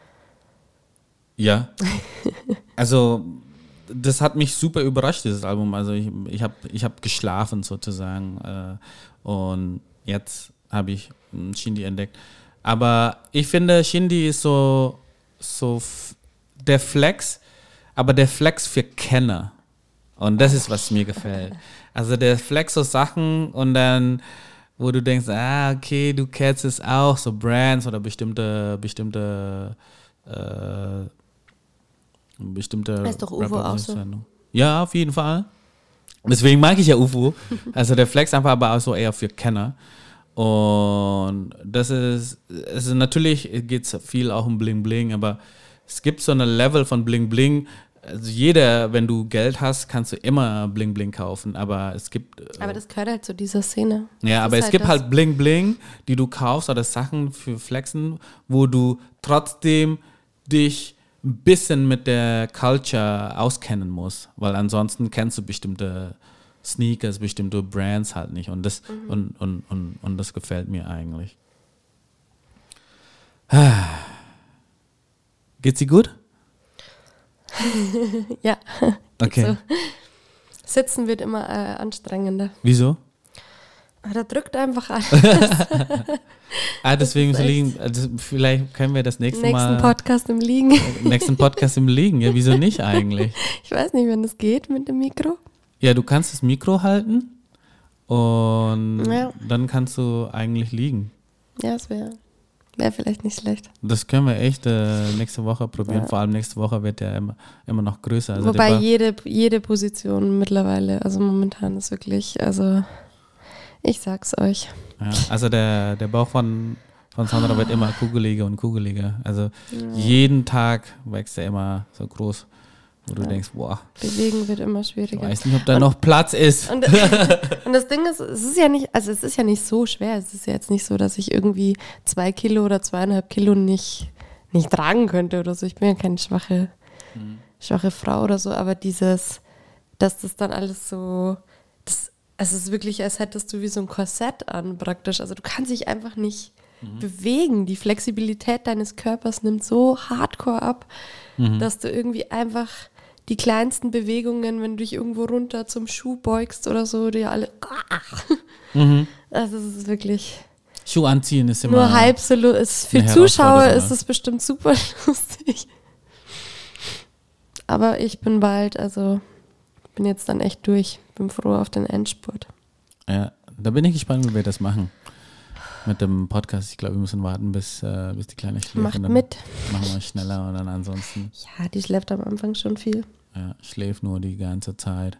Ja. Also, das hat mich super überrascht, dieses Album. Also, ich, ich habe ich hab geschlafen sozusagen. Äh, und jetzt habe ich mm, Shindy entdeckt. Aber ich finde, Shindy ist so, so f- der Flex, aber der Flex für Kenner. Und das ist, was mir gefällt. Also, der Flex so Sachen und dann, wo du denkst, ah, okay, du kennst es auch, so Brands oder bestimmte, bestimmte, äh, bestimmte Heißt doch U F O auch so. Rapper-Sendung. Ja, auf jeden Fall. Deswegen mag ich ja U F O. Also der Flex einfach aber auch so eher für Kenner. Und das ist, es ist natürlich geht es viel auch um Bling Bling, aber es gibt so eine Level von Bling Bling. Also jeder, wenn du Geld hast, kannst du immer Bling Bling kaufen, aber es gibt äh, Aber das gehört halt zu dieser Szene. ja, Das aber ist es gibt das. halt Bling Bling, die du kaufst oder Sachen für Flexen, wo du trotzdem dich ein bisschen mit der Culture auskennen musst, weil ansonsten kennst du bestimmte Sneakers, bestimmte Brands halt nicht und das, Mhm. und, und, und, und das gefällt mir eigentlich. Ah. Geht's dir gut? Ja. Okay. So. Sitzen wird immer äh, anstrengender. Wieso? Ah, da drückt einfach an. Ah, deswegen ist so echt- liegen, also vielleicht können wir das nächste Nächsten Mal Podcast im Liegen. nächsten Podcast im Liegen. Ja, wieso nicht eigentlich? Ich weiß nicht, wenn das geht mit dem Mikro. Ja, du kannst das Mikro halten und Ja. dann kannst du eigentlich liegen. Ja, es wäre wär vielleicht nicht schlecht. Das können wir echt äh, nächste Woche probieren. Ja. Vor allem nächste Woche wird der immer, immer noch größer. Also Wobei der Ba- jede, jede Position mittlerweile, also momentan ist wirklich, also ich sag's euch. ja, also der, der Bauch von, von Sandra wird immer kugeliger und kugeliger. Also jeden Tag wächst er immer so groß. wo du ja. denkst, boah, Bewegen wird immer ich schwieriger. weiß nicht, ob da und, noch Platz ist. Und, und das Ding ist, es ist ja nicht, also es ist ja nicht so schwer. Es ist ja jetzt nicht so, dass ich irgendwie zwei Kilo oder zweieinhalb Kilo nicht, nicht tragen könnte oder so. Ich bin ja keine schwache, mhm. schwache Frau oder so, aber dieses, dass das dann alles so, das, es ist wirklich, als hättest du wie so ein Korsett an praktisch. Also du kannst dich einfach nicht mhm. bewegen. Die Flexibilität deines Körpers nimmt so hardcore ab, mhm. dass du irgendwie einfach die kleinsten Bewegungen, wenn du dich irgendwo runter zum Schuh beugst oder so, die alle. Mhm. Also es ist wirklich. Schuh anziehen ist immer. Nur halb so lustig. Für Zuschauer ist es bestimmt super lustig. Aber ich bin bald, also bin jetzt dann echt durch. Bin froh auf den Endspurt. Ja, da bin ich gespannt, wie wir das machen. Mit dem Podcast. Ich glaube, wir müssen warten, bis, äh, bis die Kleine schläft. Macht und dann mit. Machen wir schneller und dann ansonsten. Ja, die schläft am Anfang schon viel. Ja, schläft nur die ganze Zeit.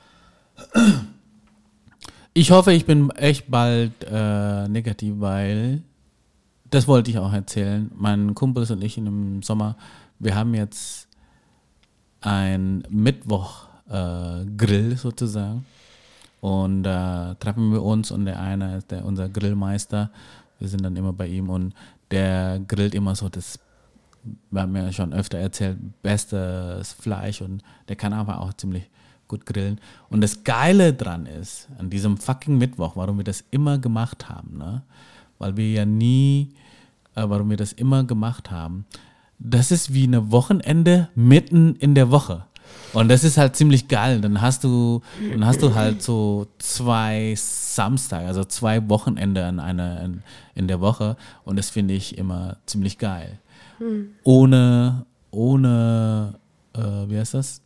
Ich hoffe, ich bin echt bald äh, negativ, weil, das wollte ich auch erzählen, mein Kumpels und ich in dem Sommer, wir haben jetzt ein Mittwoch-Grill äh, sozusagen und da äh, treffen wir uns und der eine ist der, unser Grillmeister, wir sind dann immer bei ihm und der grillt immer so das, wir haben ja schon öfter erzählt, bestes Fleisch und der kann aber auch ziemlich gut grillen. Und das Geile dran ist, an diesem fucking Mittwoch, warum wir das immer gemacht haben, ne? Weil wir ja nie, äh, warum wir das immer gemacht haben, das ist wie eine Wochenende mitten in der Woche. Und das ist halt ziemlich geil. Dann hast du, dann hast du halt so zwei Samstage, also zwei Wochenende in, einer, in, in der Woche. Und das finde ich immer ziemlich geil. Hm. Ohne, ohne, äh, wie heißt das?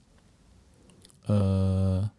Äh,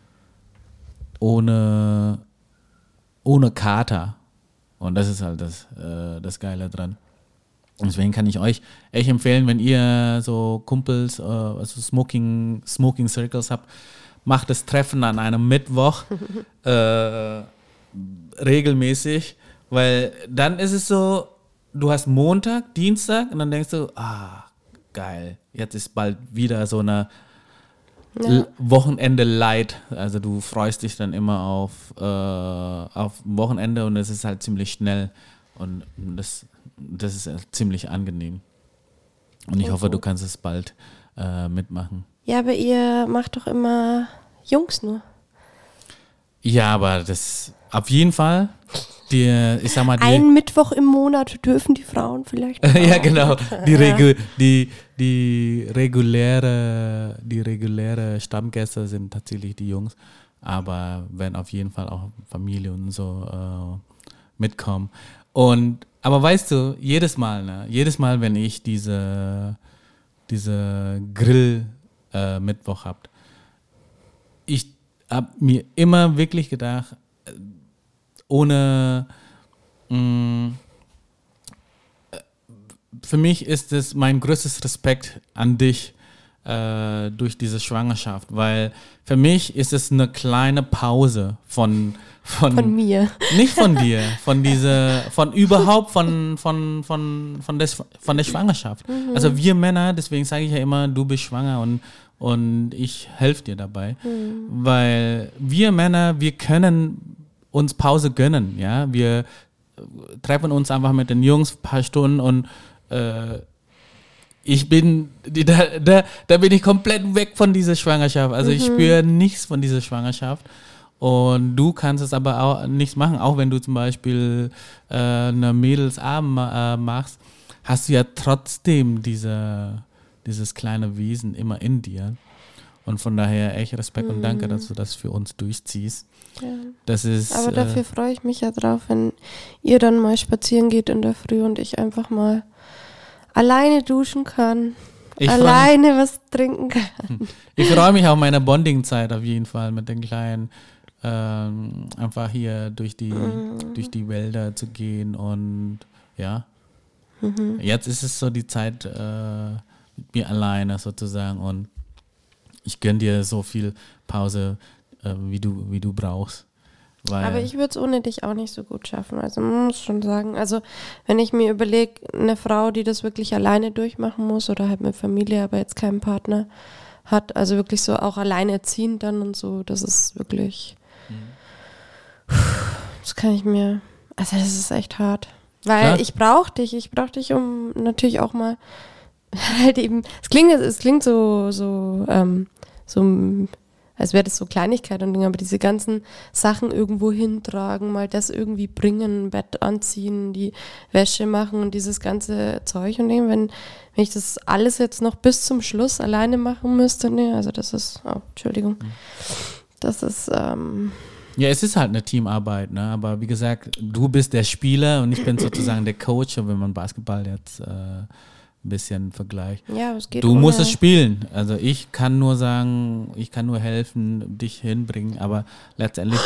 ohne, ohne Kater. Und das ist halt das, äh, das Geile dran. Und deswegen kann ich euch echt empfehlen, wenn ihr so Kumpels, äh, also Smoking, Smoking Circles habt, macht das Treffen an einem Mittwoch äh, regelmäßig, weil dann ist es so, du hast Montag, Dienstag und dann denkst du, ah, geil, jetzt ist bald wieder so eine ja. Wochenende light. Also du freust dich dann immer auf, äh, auf Wochenende und es ist halt ziemlich schnell und das, das ist ziemlich angenehm. Und ich okay. hoffe, du kannst es bald äh, mitmachen. Ja, aber ihr macht doch immer Jungs nur. Ja, aber das auf jeden Fall. Die, ich sag mal, die, Ein Mittwoch im Monat dürfen die Frauen vielleicht. Ja, genau. Die, Regu, die, die, reguläre, die reguläre Stammgäste sind tatsächlich die Jungs. Aber werden auf jeden Fall auch Familie und so äh, mitkommen. Und, aber weißt du, jedes Mal, ne, jedes Mal, wenn ich diese, diese Grill-Mittwoch äh, habe, ich habe mir immer wirklich gedacht, ohne, mh, für mich ist es mein größtes Respekt an dich äh, durch diese Schwangerschaft, weil für mich ist es eine kleine Pause von von, von mir, nicht von dir, von dieser, von überhaupt von von von von der von der Schwangerschaft. Mhm. Also wir Männer, deswegen sage ich ja immer, du bist schwanger und und ich helfe dir dabei, mhm. weil wir Männer, wir können uns Pause gönnen, ja, wir treffen uns einfach mit den Jungs ein paar Stunden und äh, ich bin, da, da, da bin ich komplett weg von dieser Schwangerschaft, also mhm. ich spüre nichts von dieser Schwangerschaft und du kannst es aber auch nichts machen, auch wenn du zum Beispiel äh, eine Mädelsabend äh, machst, hast du ja trotzdem diese, dieses kleine Wesen immer in dir. Und von daher echt Respekt mhm. und danke, dass du das für uns durchziehst. Ja. Das ist, aber dafür äh, freue ich mich ja drauf, wenn ihr dann mal spazieren geht in der Früh und ich einfach mal alleine duschen kann, ich alleine freu, was trinken kann. Ich freue mich auf meine Bonding-Zeit auf jeden Fall mit den Kleinen. Ähm, einfach hier durch die, mhm. durch die Wälder zu gehen und ja. Mhm. Jetzt ist es so die Zeit äh, mit mir alleine sozusagen und ich gönne dir so viel Pause, äh, wie du, wie du brauchst. Weil aber ich würde es ohne dich auch nicht so gut schaffen. Also man muss schon sagen, also wenn ich mir überlege, eine Frau, die das wirklich alleine durchmachen muss oder halt mit Familie, aber jetzt keinen Partner hat. Also wirklich so auch alleinerziehend dann und so. Das ist wirklich, mhm. das kann ich mir, also das ist echt hart. Weil ja. ich brauche dich, ich brauche dich, um natürlich auch mal halt eben, es klingt, es klingt so, so, ähm, so, als wäre das so Kleinigkeit und Dinge, aber diese ganzen Sachen irgendwo hintragen, mal das irgendwie bringen, Bett anziehen, die Wäsche machen und dieses ganze Zeug und Dinge, wenn, wenn ich das alles jetzt noch bis zum Schluss alleine machen müsste, ne, also das ist, oh, Entschuldigung, das ist, ähm, ja, es ist halt eine Teamarbeit, ne? Aber wie gesagt, du bist der Spieler und ich bin sozusagen der Coach, und wenn man Basketball jetzt äh, ein bisschen vergleicht. Ja, es geht du ohne. musst es spielen. Also ich kann nur sagen, ich kann nur helfen, dich hinbringen, aber letztendlich,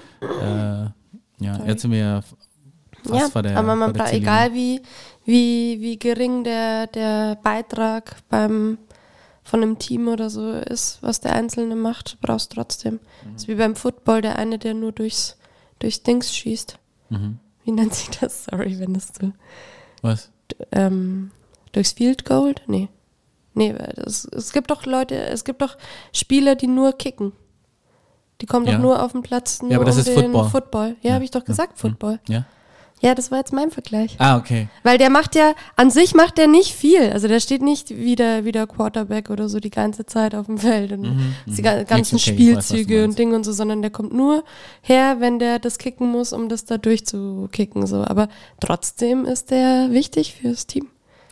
äh, ja, jetzt sind wir fast ja, vor der aber man vor der braucht, Ziellinie. egal wie, wie, wie gering der, der Beitrag beim von einem Team oder so ist, was der Einzelne macht, brauchst du trotzdem. Mhm. Das ist wie beim Football, der eine, der nur durchs, durchs Dings schießt. Mhm. Wie nennt sich das? Sorry, wenn das du... Was? D- ähm, durchs Field Goal? Nee. Nee, das, es gibt doch Leute, es gibt doch Spieler, die nur kicken. Die kommen Ja. doch nur auf den Platz, nur Ja, aber das um ist den Football. Football. Ja, Ja. habe ich doch gesagt, Ja. Football. Ja? Ja, das war jetzt mein Vergleich. Ah, okay. Weil der macht ja, an sich macht der nicht viel. Also der steht nicht wie der, wie der Quarterback oder so die ganze Zeit auf dem Feld und Mhm, die mhm. ga- ganzen Okay, ich weiß, was du Spielzüge meinst. und Dinge und so, sondern der kommt nur her, wenn der das kicken muss, um das da durchzukicken. So. Aber trotzdem ist der wichtig fürs Team.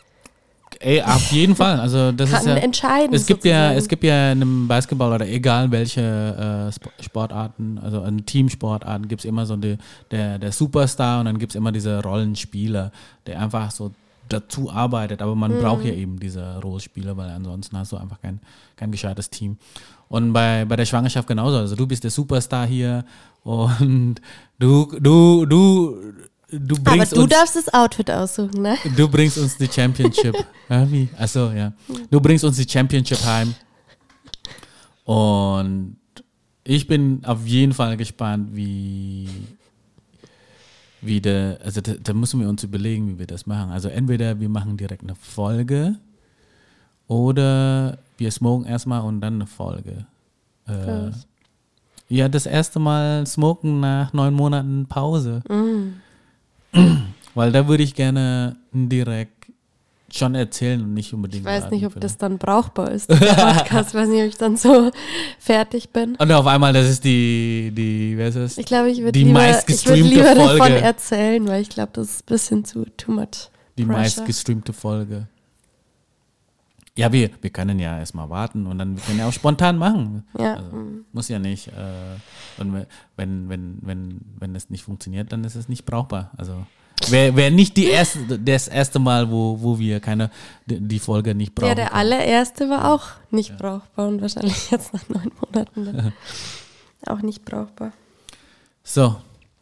Ey, auf jeden Fall. Also das Kann ist ja, entscheiden. es gibt ja, sozusagen. es gibt ja in einem Basketball oder egal welche äh, Sp- Sportarten, also in Teamsportarten gibt es immer so die, der, der Superstar und dann gibt es immer diese Rollenspieler, der einfach so dazu arbeitet. Aber man Mhm. braucht ja eben diese Rollenspieler, weil ansonsten hast du einfach kein, kein gescheites Team. Und bei, bei der Schwangerschaft genauso. Also du bist der Superstar hier und du, du, du, du Aber bringst du uns... darfst das Outfit aussuchen, ne? Du bringst uns die Championship. Ja, wie? Achso, ja. Du bringst uns die Championship heim. Und ich bin auf jeden Fall gespannt, wie, wie der, also da, da müssen wir uns überlegen, wie wir das machen. Also entweder wir machen direkt eine Folge oder wir smoken erstmal und dann eine Folge. Äh, ja, das erste Mal smoken nach neun Monaten Pause. Mhm. Weil da würde ich gerne direkt schon erzählen und nicht unbedingt Ich weiß warten nicht, ob für das dann brauchbar ist, der Podcast. Ich weiß nicht, ob ich dann so fertig bin. Und auf einmal, das ist die, die, wer ist das? Ich glaube, ich würde Die lieber, ich würd meistgestreamte lieber davon Folge. erzählen, weil ich glaube, das ist ein bisschen zu too much Die pressure. meistgestreamte Folge. Ja, wir, wir können ja erstmal warten und dann wir können ja auch spontan machen. Ja. Also, mm. muss ja nicht. Äh, und we- wenn, wenn, wenn, wenn es nicht funktioniert, dann ist es nicht brauchbar. Also wäre wär nicht die erste, das erste Mal, wo, wo wir keine, die, die Folge nicht brauchen. Ja, der können. allererste war auch nicht brauchbar und wahrscheinlich jetzt nach neun Monaten dann auch nicht brauchbar. So.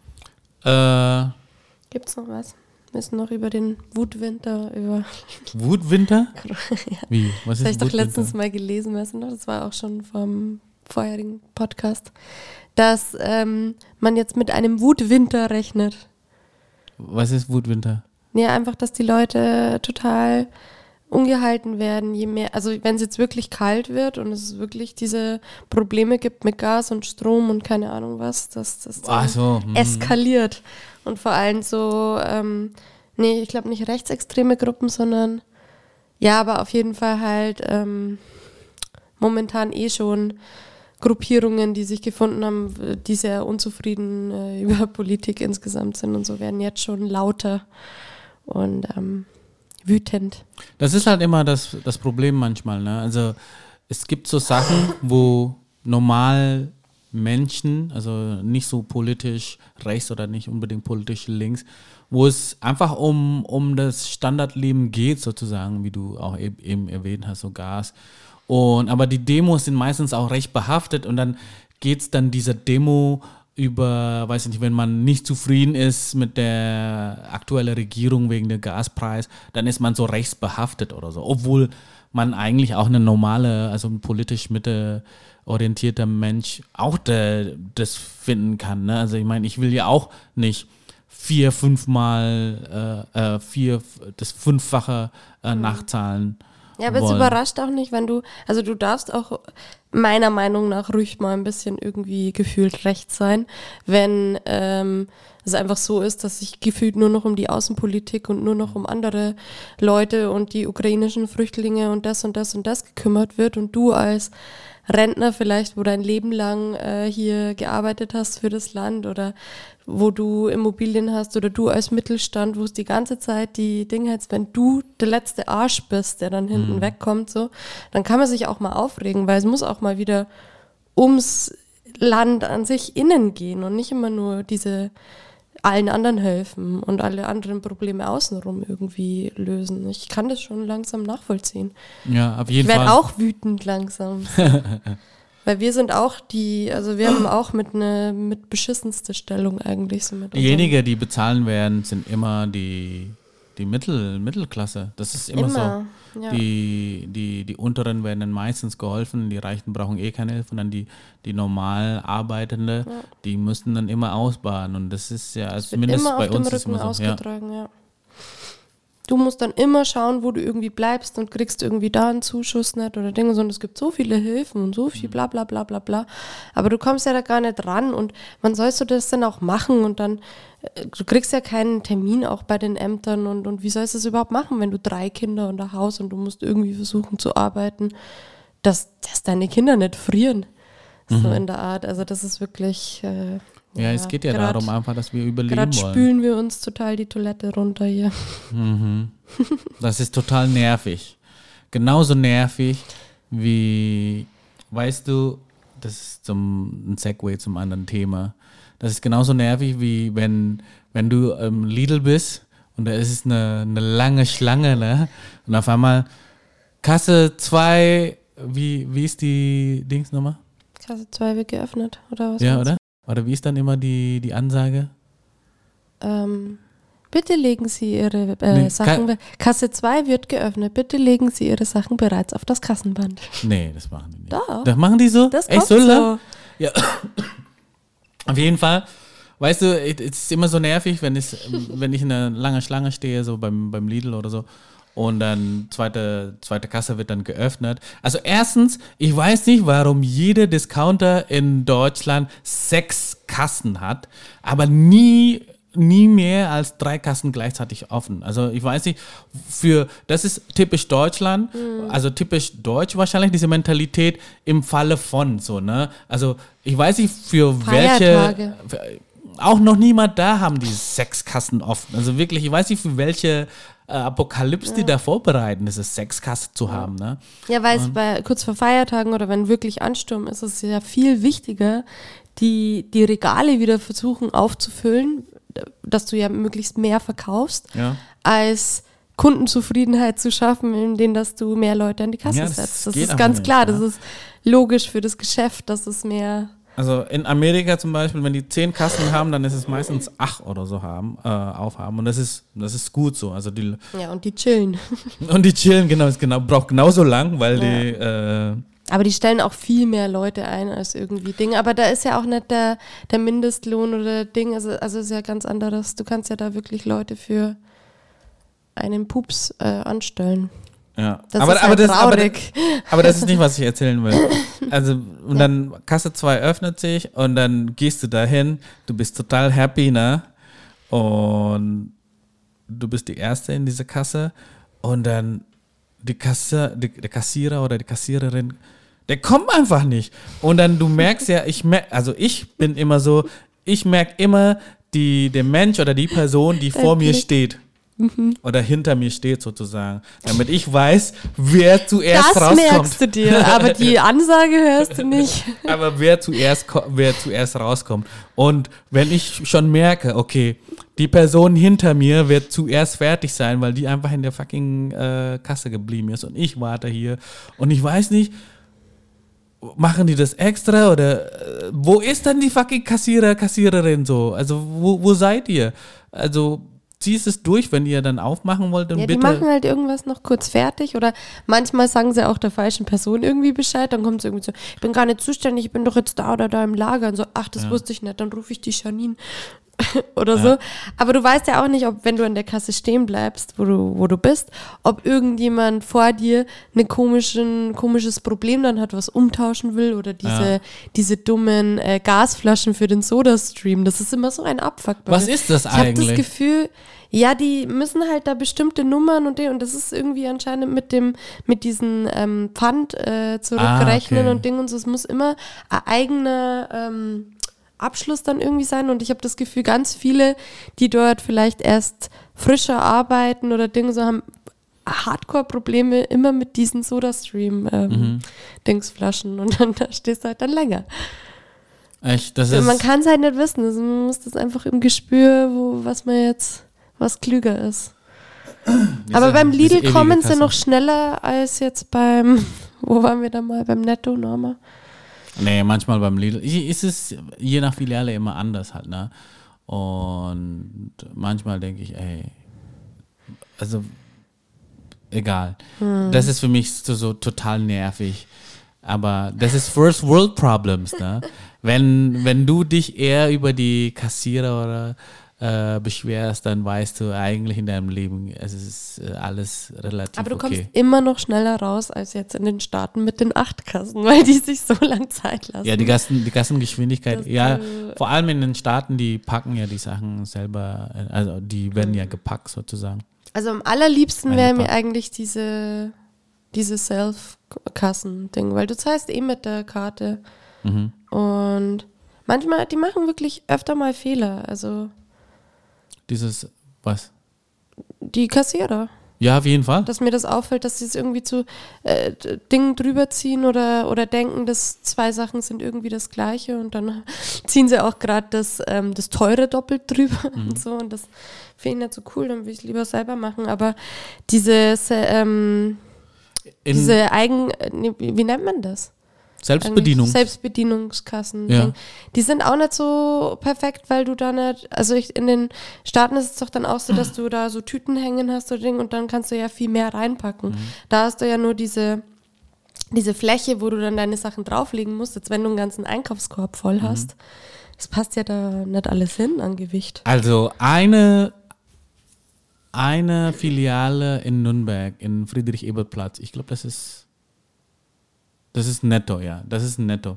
Äh, Gibt's noch was? Wir müssen noch über den Wutwinter, über. Wutwinter? Wie? Was Das habe ist ich doch Wutwinter? letztens mal gelesen, weißt du noch? Das war auch schon vom vorherigen Podcast, dass ähm, man jetzt mit einem Wutwinter rechnet. Was ist Wutwinter? Nee, einfach, dass die Leute total ungehalten werden, je mehr, also wenn es jetzt wirklich kalt wird und es wirklich diese Probleme gibt mit Gas und Strom und keine Ahnung was, dass das dann Ach so. hm. eskaliert. Und vor allem so, ähm, nee, ich glaube nicht rechtsextreme Gruppen, sondern ja, aber auf jeden Fall halt ähm, momentan eh schon Gruppierungen, die sich gefunden haben, die sehr unzufrieden äh, über Politik insgesamt sind und so, werden jetzt schon lauter und ähm, wütend. Das ist halt immer das, das Problem manchmal. Ne? Also es gibt so Sachen, wo normal Menschen, also nicht so politisch rechts oder nicht unbedingt politisch links, wo es einfach um, um das Standardleben geht sozusagen, wie du auch eben, eben erwähnt hast, so Gas. Und, aber die Demos sind meistens auch recht behaftet und dann geht es dann dieser Demo über, weiß ich nicht, wenn man nicht zufrieden ist mit der aktuellen Regierung wegen der Gaspreis, dann ist man so rechtsbehaftet oder so, obwohl man eigentlich auch eine normale, also ein politisch Mitte orientierter Mensch auch de, das finden kann. Ne? Also ich meine, ich will ja auch nicht vier, fünfmal, äh, äh, vier, das Fünffache äh, nachzahlen Ja, aber es wollen. überrascht auch nicht, wenn du, also du darfst auch meiner Meinung nach ruhig mal ein bisschen irgendwie gefühlt recht sein, wenn ähm, es einfach so ist, dass sich gefühlt nur noch um die Außenpolitik und nur noch um andere Leute und die ukrainischen Flüchtlinge und das und das und das gekümmert wird und du als Rentner vielleicht, wo dein Leben lang äh, hier gearbeitet hast für das Land oder wo du Immobilien hast oder du als Mittelstand, wo es die ganze Zeit die Dinge hat, wenn du der letzte Arsch bist, der dann hinten Mhm. wegkommt, so, dann kann man sich auch mal aufregen, weil es muss auch mal wieder ums Land an sich innen gehen und nicht immer nur diese allen anderen helfen und alle anderen Probleme außenrum irgendwie lösen. Ich kann das schon langsam nachvollziehen. Ja, auf Ich jeden Fall. werde auch wütend langsam. Weil wir sind auch die, also wir haben auch mit eine mit beschissenste Stellung eigentlich so mit Diejenigen, die bezahlen werden, sind immer die, die Mittel, Mittelklasse. Das ist immer, Immer, so. ja. Die, die, die Unteren werden dann meistens geholfen, die Reichen brauchen eh keine Hilfe und dann die, die normal Arbeitende, Ja. die müssen dann immer ausbaden und das ist ja, also wird zumindest immer bei auf dem uns ist Rücken immer so. Ja. ausgetragen, ja. Du musst dann immer schauen, wo du irgendwie bleibst und kriegst irgendwie da einen Zuschuss nicht oder Dinge, sondern es gibt so viele Hilfen und so viel bla bla bla bla bla. Aber du kommst ja da gar nicht ran und wann sollst du das denn auch machen und dann, äh, du kriegst ja keinen Termin auch bei den Ämtern und, und wie sollst du das überhaupt machen, wenn du drei Kinder und ein Haus und du musst irgendwie versuchen zu arbeiten, dass, dass deine Kinder nicht frieren. So in der Art. Also das ist wirklich... Äh, Ja, es geht ja grad- darum einfach, dass wir überleben Gerade wollen. spülen wir uns total die Toilette runter hier. Das ist total nervig. Genauso nervig wie, weißt du, das ist zum, ein Segway zum anderen Thema. Das ist genauso nervig wie wenn, wenn du im Lidl bist und da ist es eine, eine lange Schlange, ne? Und auf einmal Kasse zwei, wie, wie ist die Dings nochmal? Kasse zwei wird geöffnet, oder was? Ja, meinst oder? Oder wie ist dann immer die, die Ansage? du? Ähm, bitte legen Sie Ihre äh, Nee, Sachen, Ka- be- Kasse zwei wird geöffnet, bitte legen Sie Ihre Sachen bereits auf das Kassenband. Nee, das machen die nicht. Doch. Das machen die so? Das Echt kommt so? so. lang? Ja. Auf jeden Fall. Weißt du, es ist immer so nervig, wenn ich, wenn ich in einer langen Schlange stehe, so beim, beim Lidl oder so. Und dann zweite, zweite Kasse wird dann geöffnet. Also erstens, ich weiß nicht, warum jeder Discounter in Deutschland sechs Kassen hat, aber nie, nie mehr als drei Kassen gleichzeitig offen. Also ich weiß nicht, für das ist typisch Deutschland, also typisch deutsch wahrscheinlich, diese Mentalität im Falle von so, ne? Also ich weiß nicht, für Feiertage. welche... Für, auch noch niemand da haben die sechs Kassen offen. Also wirklich, ich weiß nicht, für welche äh, Apokalypse die da vorbereiten, diese Sechskasse zu haben. Ne? Ja, weil es bei kurz vor Feiertagen oder wenn wirklich Ansturm ist, ist es ja viel wichtiger, die, die Regale wieder versuchen aufzufüllen, dass du ja möglichst mehr verkaufst, Ja. als Kundenzufriedenheit zu schaffen, indem dass du mehr Leute an die Kasse Ja, das setzt. Das geht ist aber ganz nicht, klar, ja. das ist logisch für das Geschäft, dass es mehr... Also in Amerika zum Beispiel, wenn die zehn Kassen haben, dann ist es meistens acht oder so haben, äh, aufhaben. Und das ist, das ist gut so. Also die, Ja, und die chillen. und die chillen, genau, ist genau, braucht genauso lang, weil die, äh, Aber die stellen auch viel mehr Leute ein als irgendwie Ding. Aber da ist ja auch nicht der, der Mindestlohn oder Ding. Also, also ist ja ganz anderes. Du kannst ja da wirklich Leute für einen Pups äh, anstellen. ja. Das aber, ist aber, halt das, aber, traurig. aber das ist nicht, was ich erzählen will. Also, und dann Kasse zwei öffnet sich und dann gehst du dahin, du bist total happy, ne? Und du bist die Erste in dieser Kasse und dann die Kasse, die, der Kassierer oder die Kassiererin, der kommt einfach nicht. Und dann du merkst ja, ich merk, also ich bin immer so, ich merke immer die, der Mensch oder die Person, die vor mir Blick. steht. Oder hinter mir steht sozusagen, damit ich weiß, wer zuerst Das rauskommt. merkst du dir, aber die Ansage hörst du nicht. Aber wer zuerst, ko- wer zuerst rauskommt. Und wenn ich schon merke, okay, die Person hinter mir wird zuerst fertig sein, weil die einfach in der fucking äh, Kasse geblieben ist und ich warte hier und ich weiß nicht, machen die das extra oder äh, wo ist dann die fucking Kassierer, Kassiererin so? Also wo, wo seid ihr? Also ziehst es durch, wenn ihr dann aufmachen wollt, dann Ja, die bitte. machen halt irgendwas noch kurz fertig oder manchmal sagen sie auch der falschen Person irgendwie Bescheid, dann kommt es irgendwie so, ich bin gar nicht zuständig, ich bin doch jetzt da oder da im Lager und so, ach, das Ja. wusste ich nicht, dann rufe ich die Janine. oder Ja. so. Aber du weißt ja auch nicht, ob, wenn du an der Kasse stehen bleibst, wo du, wo du bist, ob irgendjemand vor dir ein komischen, komisches Problem dann hat, was umtauschen will oder diese, Ja. diese dummen äh, Gasflaschen für den Soda-Stream. Das ist immer so ein Abfuck. bei Was mir. ist das Ich habe eigentlich? das Gefühl, ja, die müssen halt da bestimmte Nummern und Ding, und das ist irgendwie anscheinend mit dem, mit diesen ähm, Pfand äh, zurückrechnen Ah, okay. und Ding und so. Es muss immer ein eigener ähm, Abschluss dann irgendwie sein, und ich habe das Gefühl, ganz viele, die dort vielleicht erst frischer arbeiten oder Dinge so, haben Hardcore-Probleme immer mit diesen Soda-Stream-Dingsflaschen Mhm. und dann da stehst du halt dann länger. Echt, das Also ist, man kann es halt nicht wissen, also man muss das einfach im Gespür, wo, was man jetzt, was klüger ist. diese- Aber beim diese Lidl ewige kommen sie Kasse. noch schneller als jetzt beim, wo waren wir da mal, beim Netto, Norma? Nee, manchmal beim Lidl. Ich- Ist es je nach Filiale immer anders halt, ne? Und manchmal denke ich, ey, also egal. Das ist für mich so, so total nervig. Aber das ist First World Problems, ne? Wenn, wenn du dich eher über die Kassierer oder äh, beschwerst, dann weißt du eigentlich in deinem Leben, es ist äh, alles relativ Aber du okay. kommst immer noch schneller raus als jetzt in den Staaten mit den acht Kassen, weil die sich so lang Zeit lassen. Ja, die, Gassen, die Gassengeschwindigkeit, Das, ja, äh, vor allem in den Staaten, die packen ja die Sachen selber, äh, also die werden ja gepackt sozusagen. Also am allerliebsten wäre mir Eingepackt. eigentlich diese, diese Self-Kassen-Ding, weil du zahlst eh mit der Karte. Mhm. Und manchmal, die machen wirklich öfter mal Fehler. Also Dieses, was? die Kassierer. Ja, auf jeden Fall. Dass mir das auffällt, dass sie es irgendwie zu äh, d- Dingen drüber ziehen oder, oder denken, dass zwei Sachen sind irgendwie das Gleiche, und dann ziehen sie auch gerade das, ähm, das Teure doppelt drüber Mhm. und so, und das finde ich nicht so cool, dann will ich es lieber selber machen. Aber diese, se- ähm, In diese Eigen, äh, nee, wie wie nennt man das? Selbstbedienung. Eigentlich Selbstbedienungskassen. Ja. Ding. Die sind auch nicht so perfekt, weil du da nicht, also ich, in den Staaten ist es doch dann auch so, dass du da so Tüten hängen hast oder Ding, und dann kannst du ja viel mehr reinpacken. Da hast du ja nur diese, diese Fläche, wo du dann deine Sachen drauflegen musst, jetzt wenn du einen ganzen Einkaufskorb voll hast. Das passt ja da nicht alles hin an Gewicht. Also eine, eine Filiale in Nürnberg, in Friedrich-Ebert-Platz, ich glaube, das ist, das ist netto, ja, das ist netto.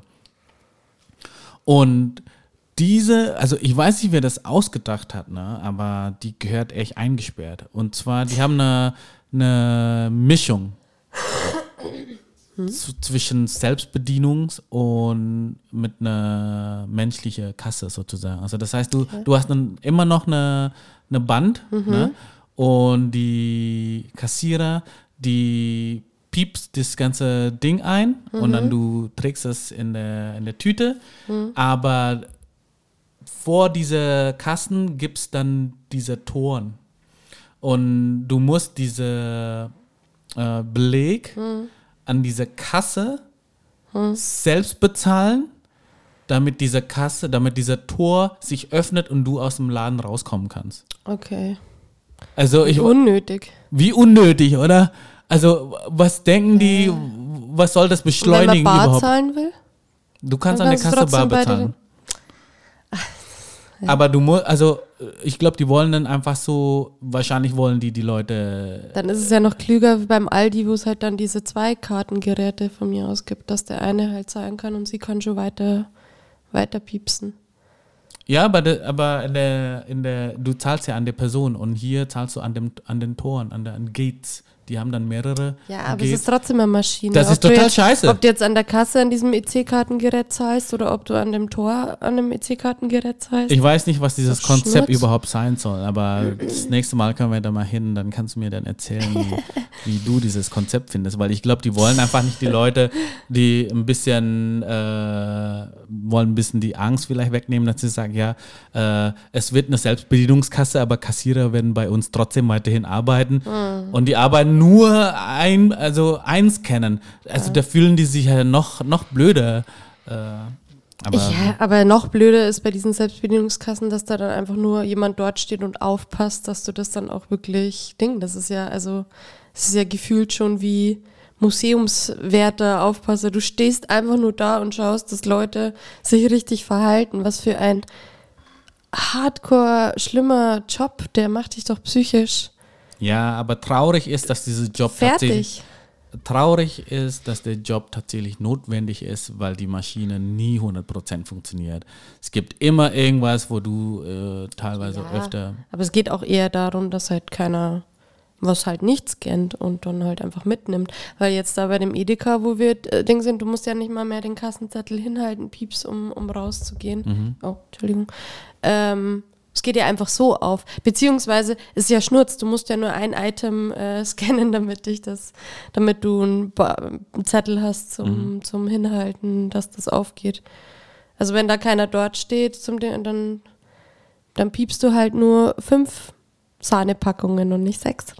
Und diese, also ich weiß nicht, wer das ausgedacht hat, ne, aber die gehört echt eingesperrt. Und zwar, die haben eine, eine Mischung z- zwischen Selbstbedienungs- und mit einer menschlichen Kasse sozusagen. Also das heißt, du, du hast dann immer noch eine, eine Band, ne? Und die Kassierer, die piepst das ganze Ding ein und dann du trägst das in der, in der Tüte, aber vor dieser Kassen gibt es dann diese Toren und du musst diese äh, Beleg an dieser Kasse selbst bezahlen, damit diese Kasse, damit dieser Tor sich öffnet und du aus dem Laden rauskommen kannst. Okay. Also ich, Unnötig. wie unnötig, oder? Also was denken die, was soll das Und wenn beschleunigen man bar überhaupt? zahlen will? Du kannst dann an der kannst du Kasse bar trotzdem bei bezahlen. Aber du musst, also ich glaube, die wollen dann einfach so, wahrscheinlich wollen die die Leute, Dann ist es ja noch klüger wie beim Aldi, wo es halt dann diese zwei Kartengeräte von mir aus gibt, dass der eine halt zahlen kann und sie kann schon weiter, weiter piepsen. ja, aber, de, aber in der, in der, du zahlst ja an der Person und hier zahlst du an, dem, an den Toren, an den Gates. Die haben dann mehrere Ja, aber Gates. es ist trotzdem eine Maschine. Das Ob ist du total jetzt, scheiße. Ob du jetzt an der Kasse an diesem E C-Kartengerät zahlst oder ob du an dem Tor an dem E C-Kartengerät zahlst. Ich weiß nicht, was dieses So Konzept Schnurz. überhaupt sein soll, aber das nächste Mal können wir da mal hin, dann kannst du mir dann erzählen, wie, wie du dieses Konzept findest, weil ich glaube, die wollen einfach nicht die Leute, die ein bisschen, äh, wollen ein bisschen die Angst vielleicht wegnehmen, dass sie sagen, ja, äh, es wird eine Selbstbedienungskasse, aber Kassierer werden bei uns trotzdem weiterhin arbeiten und die arbeiten nur ein, also einscannen. Also da fühlen die sich ja noch, noch blöder. Äh, aber Ja, aber noch blöder ist bei diesen Selbstbedienungskassen, dass da dann einfach nur jemand dort steht und aufpasst, dass du das dann auch wirklich Ding. Das ist ja, also, es ist ja gefühlt schon wie Museumswärter, Aufpasser. Du stehst einfach nur da und schaust, dass Leute sich richtig verhalten. Was für ein hardcore schlimmer Job, der macht dich doch psychisch Ja, aber traurig ist, dass dieser Job tatsächlich fertig. traurig ist, dass der Job tatsächlich notwendig ist, weil die Maschine nie hundert Prozent funktioniert. Es gibt immer irgendwas, wo du äh, teilweise Ja, öfter... aber es geht auch eher darum, dass halt keiner was halt nicht scannt und dann halt einfach mitnimmt. Weil jetzt da bei dem Edeka, wo wir äh, Ding sind, du musst ja nicht mal mehr den Kassenzettel hinhalten, pieps, um, um rauszugehen. Mhm. Oh, Entschuldigung. Ähm, es geht ja einfach so auf. Beziehungsweise ist ja Schnurz, du musst ja nur ein Item äh, scannen, damit dich das, damit du einen, ba- einen Zettel hast zum, Mhm. zum Hinhalten, dass das aufgeht. Also wenn da keiner dort steht, zum Ding, dann, dann piepst du halt nur fünf Sahnepackungen und nicht sechs.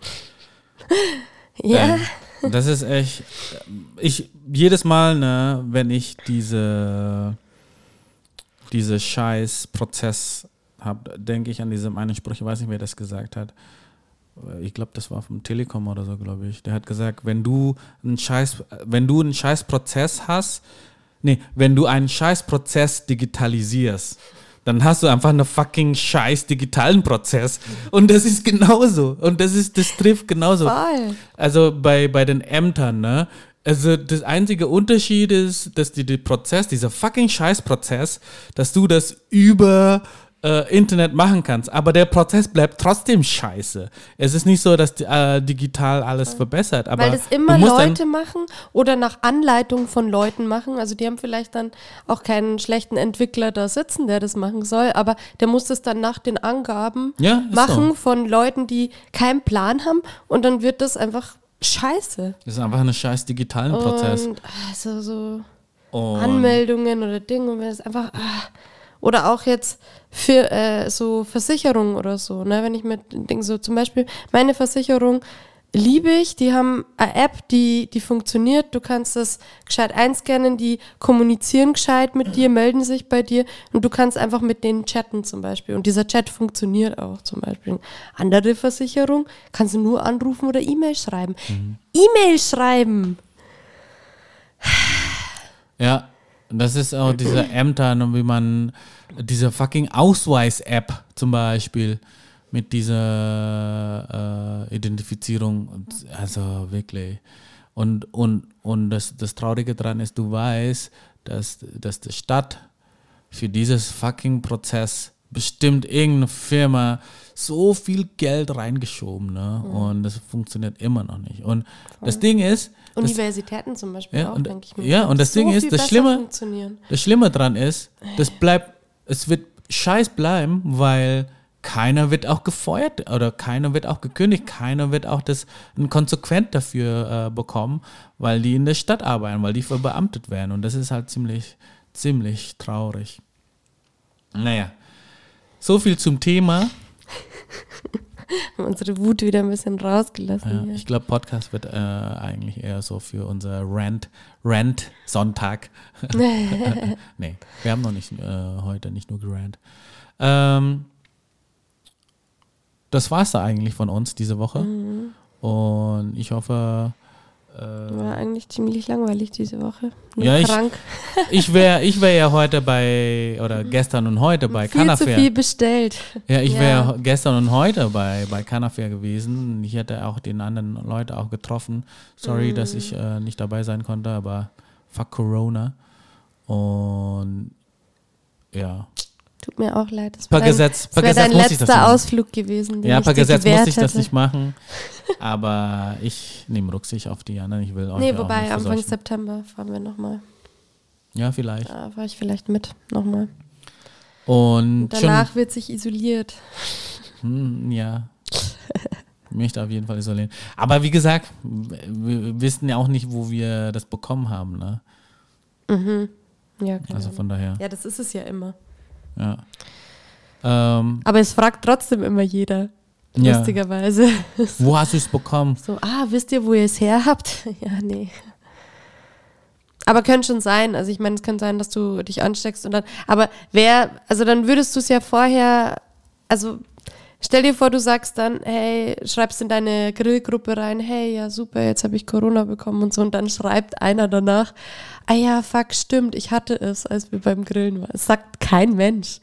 Ja. Ähm, das ist echt... Ich, jedes Mal, ne, wenn ich diese, diese scheiß Prozess habe, denke ich an diesen einen Spruch, ich weiß nicht, wer das gesagt hat. Ich glaube, das war vom Telekom oder so, glaube ich. Der hat gesagt, wenn du einen scheiß, wenn du einen scheiß Prozess hast, nee, wenn du einen scheiß Prozess digitalisierst, dann hast du einfach einen fucking scheiß digitalen Prozess. Und das ist genauso. Und das ist, das trifft genauso. Voll. Also bei, bei den Ämtern, ne? Also das einzige Unterschied ist, dass die, die Prozess, dieser fucking Scheißprozess, dass du das über äh, Internet machen kannst, aber der Prozess bleibt trotzdem scheiße. Es ist nicht so, dass äh, digital alles verbessert, aber Weil das immer du musst Leute dann, machen oder nach Anleitung von Leuten machen. Also die haben vielleicht dann auch keinen schlechten Entwickler da sitzen, der das machen soll, aber der muss das dann nach den Angaben Ja, ist machen so. von Leuten, die keinen Plan haben und dann wird das einfach scheiße. das ist einfach ein scheiß digitalen Prozess. Und also so Und Anmeldungen oder Dinge und wenn es einfach ah, oder auch jetzt für äh, so Versicherungen oder so, ne, wenn ich mit Ding so zum Beispiel meine Versicherung liebe ich, die haben eine App, die die funktioniert, du kannst das gescheit einscannen, die kommunizieren gescheit mit dir, melden sich bei dir und du kannst einfach mit denen chatten zum Beispiel und dieser Chat funktioniert auch zum Beispiel. Andere Versicherung kannst du nur anrufen oder E-Mail schreiben. Mhm. E-Mail schreiben! ja, das ist auch diese Ämter, ne, wie man diese fucking Ausweis-App zum Beispiel mit dieser äh, Identifizierung, also wirklich. Und, und, und das, das Traurige daran ist, du weißt, dass, dass die Stadt für dieses fucking Prozess bestimmt irgendeine Firma so viel Geld reingeschoben, ne? Mhm. Und das funktioniert immer noch nicht. Und das Ding ist, das, Universitäten zum Beispiel Ja, auch, und- denke ich mir. ja, und das so Ding ist, viel das besser Schlimme- funktionieren. das Schlimme dran ist, das bleibt, es wird scheiß bleiben, weil keiner wird auch gefeuert oder keiner wird auch gekündigt, keiner wird auch das ein konsequent dafür äh, bekommen, weil die in der Stadt arbeiten, weil die verbeamtet werden und das ist halt ziemlich, ziemlich traurig. Naja, so viel zum Thema. Haben unsere Wut wieder ein bisschen rausgelassen. Ja, hier. ich glaube, Podcast wird äh, eigentlich eher so für unser Rant, Rant Sonntag. Nee, wir haben noch nicht äh, heute nicht nur gerannt. Ähm, das war's da eigentlich von uns diese Woche. Mhm. Und ich hoffe, äh, War eigentlich ziemlich langweilig diese Woche. Nur Ja, ich- krank. ich wäre ich wär ja heute bei, oder gestern und heute bei viel zu Canafair. viel bestellt. Ja, ich Ja. wäre gestern und heute bei, bei Canafair gewesen. Ich hätte auch den anderen Leute auch getroffen. Sorry, Mm. dass ich äh, nicht dabei sein konnte, aber fuck Corona. Und ja, Tut mir auch leid. Das per wäre dein, Gesetz, das per wär Gesetz dein muss ich das letzter machen. Ausflug gewesen. Den Ja, ich per dir Gesetz gewährt muss ich das hätte. nicht machen. Aber ich nehme Rücksicht auf die anderen. Ich will euch Nee, ja auch wobei, nicht Anfang verseuchen. September fahren wir nochmal. Ja, vielleicht. Da fahre ich vielleicht mit nochmal. Und Danach wird sich isoliert. schon, hm, ja. Ich möchte auf jeden Fall isolieren. Aber wie gesagt, wir wissen ja auch nicht, wo wir das bekommen haben. Ne? Mhm. Ja, keine Also Ahnung. von daher, Ja, das ist es ja immer. ja. Ähm, Aber es fragt trotzdem immer jeder. Ja. Lustigerweise. wo hast du es bekommen? So, ah, wisst ihr, wo ihr es her habt? Ja, nee. Aber könnte schon sein. Also ich meine, es kann sein, dass du dich ansteckst und dann. Aber wer, also dann würdest du es ja vorher, also stell dir vor, du sagst dann, hey, schreibst in deine Grillgruppe rein, hey, ja super, jetzt habe ich Corona bekommen und so. Und dann schreibt einer danach, ah ja, fuck, stimmt, ich hatte es, als wir beim Grillen waren. Es sagt kein Mensch.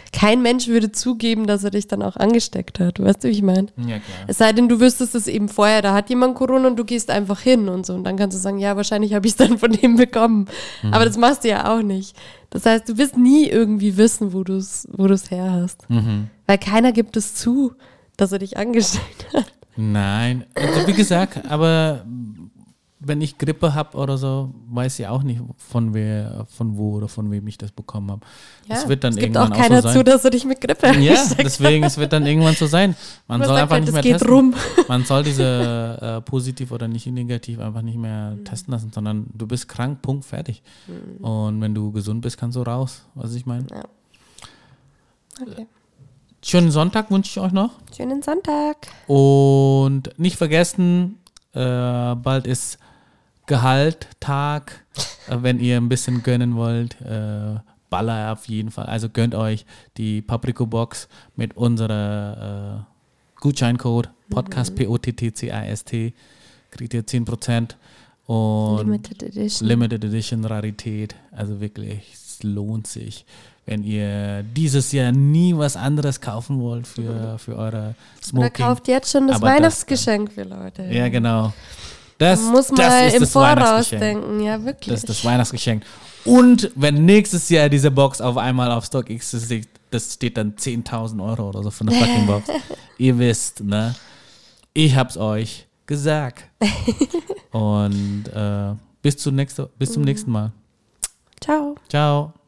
kein Mensch würde zugeben, dass er dich dann auch angesteckt hat. Weißt du, wie ich meine? Ja, klar. Es sei denn, du wüsstest es eben vorher, da hat jemand Corona und du gehst einfach hin und so. Und dann kannst du sagen, ja, wahrscheinlich habe ich es dann von dem bekommen. Mhm. Aber das machst du ja auch nicht. Das heißt, du wirst nie irgendwie wissen, wo du es wo du's her hast. Mhm. Weil keiner gibt es zu, dass er dich angesteckt hat. Nein, also wie gesagt, aber wenn ich Grippe habe oder so, weiß ich auch nicht, von wer, von wo oder von wem ich das bekommen habe. Ja, es wird dann es gibt irgendwann auch keiner auch so sein. zu, dass du dich mit Grippe Ja, angesteckt deswegen, es wird dann irgendwann so sein. Man Man soll sagt einfach halt, nicht es mehr geht testen. rum. Man soll diese äh, positiv oder nicht negativ einfach nicht mehr testen lassen, sondern du bist krank, Punkt, fertig. Mhm. Und wenn du gesund bist, kannst du raus, was ich meine. Ja. Okay. Schönen Sonntag wünsche ich euch noch. Schönen Sonntag. Und nicht vergessen, äh, bald ist Gehalttag. Äh, wenn ihr ein bisschen gönnen wollt, äh, Baller auf jeden Fall. Also gönnt euch die Papriko-Box mit unserer äh, Gutscheincode Podcast, P O T T C A S T. Kriegt ihr zehn Prozent. Und Limited Edition. Limited Edition Rarität. Also wirklich, es lohnt sich. Wenn ihr dieses Jahr nie was anderes kaufen wollt für, für eure Smoking. Oder kauft jetzt schon das Aber das Weihnachtsgeschenk für Leute. Ja, genau. Das, Man muss das mal ist im das Voraus Weihnachtsgeschenk. denken, ja wirklich. Das ist das Weihnachtsgeschenk. Und wenn nächstes Jahr diese Box auf einmal auf StockX ist, das steht dann zehntausend Euro oder so von der fucking Box. Ihr wisst, ne? Ich hab's euch gesagt. Und äh, bis, zum nächste, bis zum nächsten Mal. Ciao. Ciao.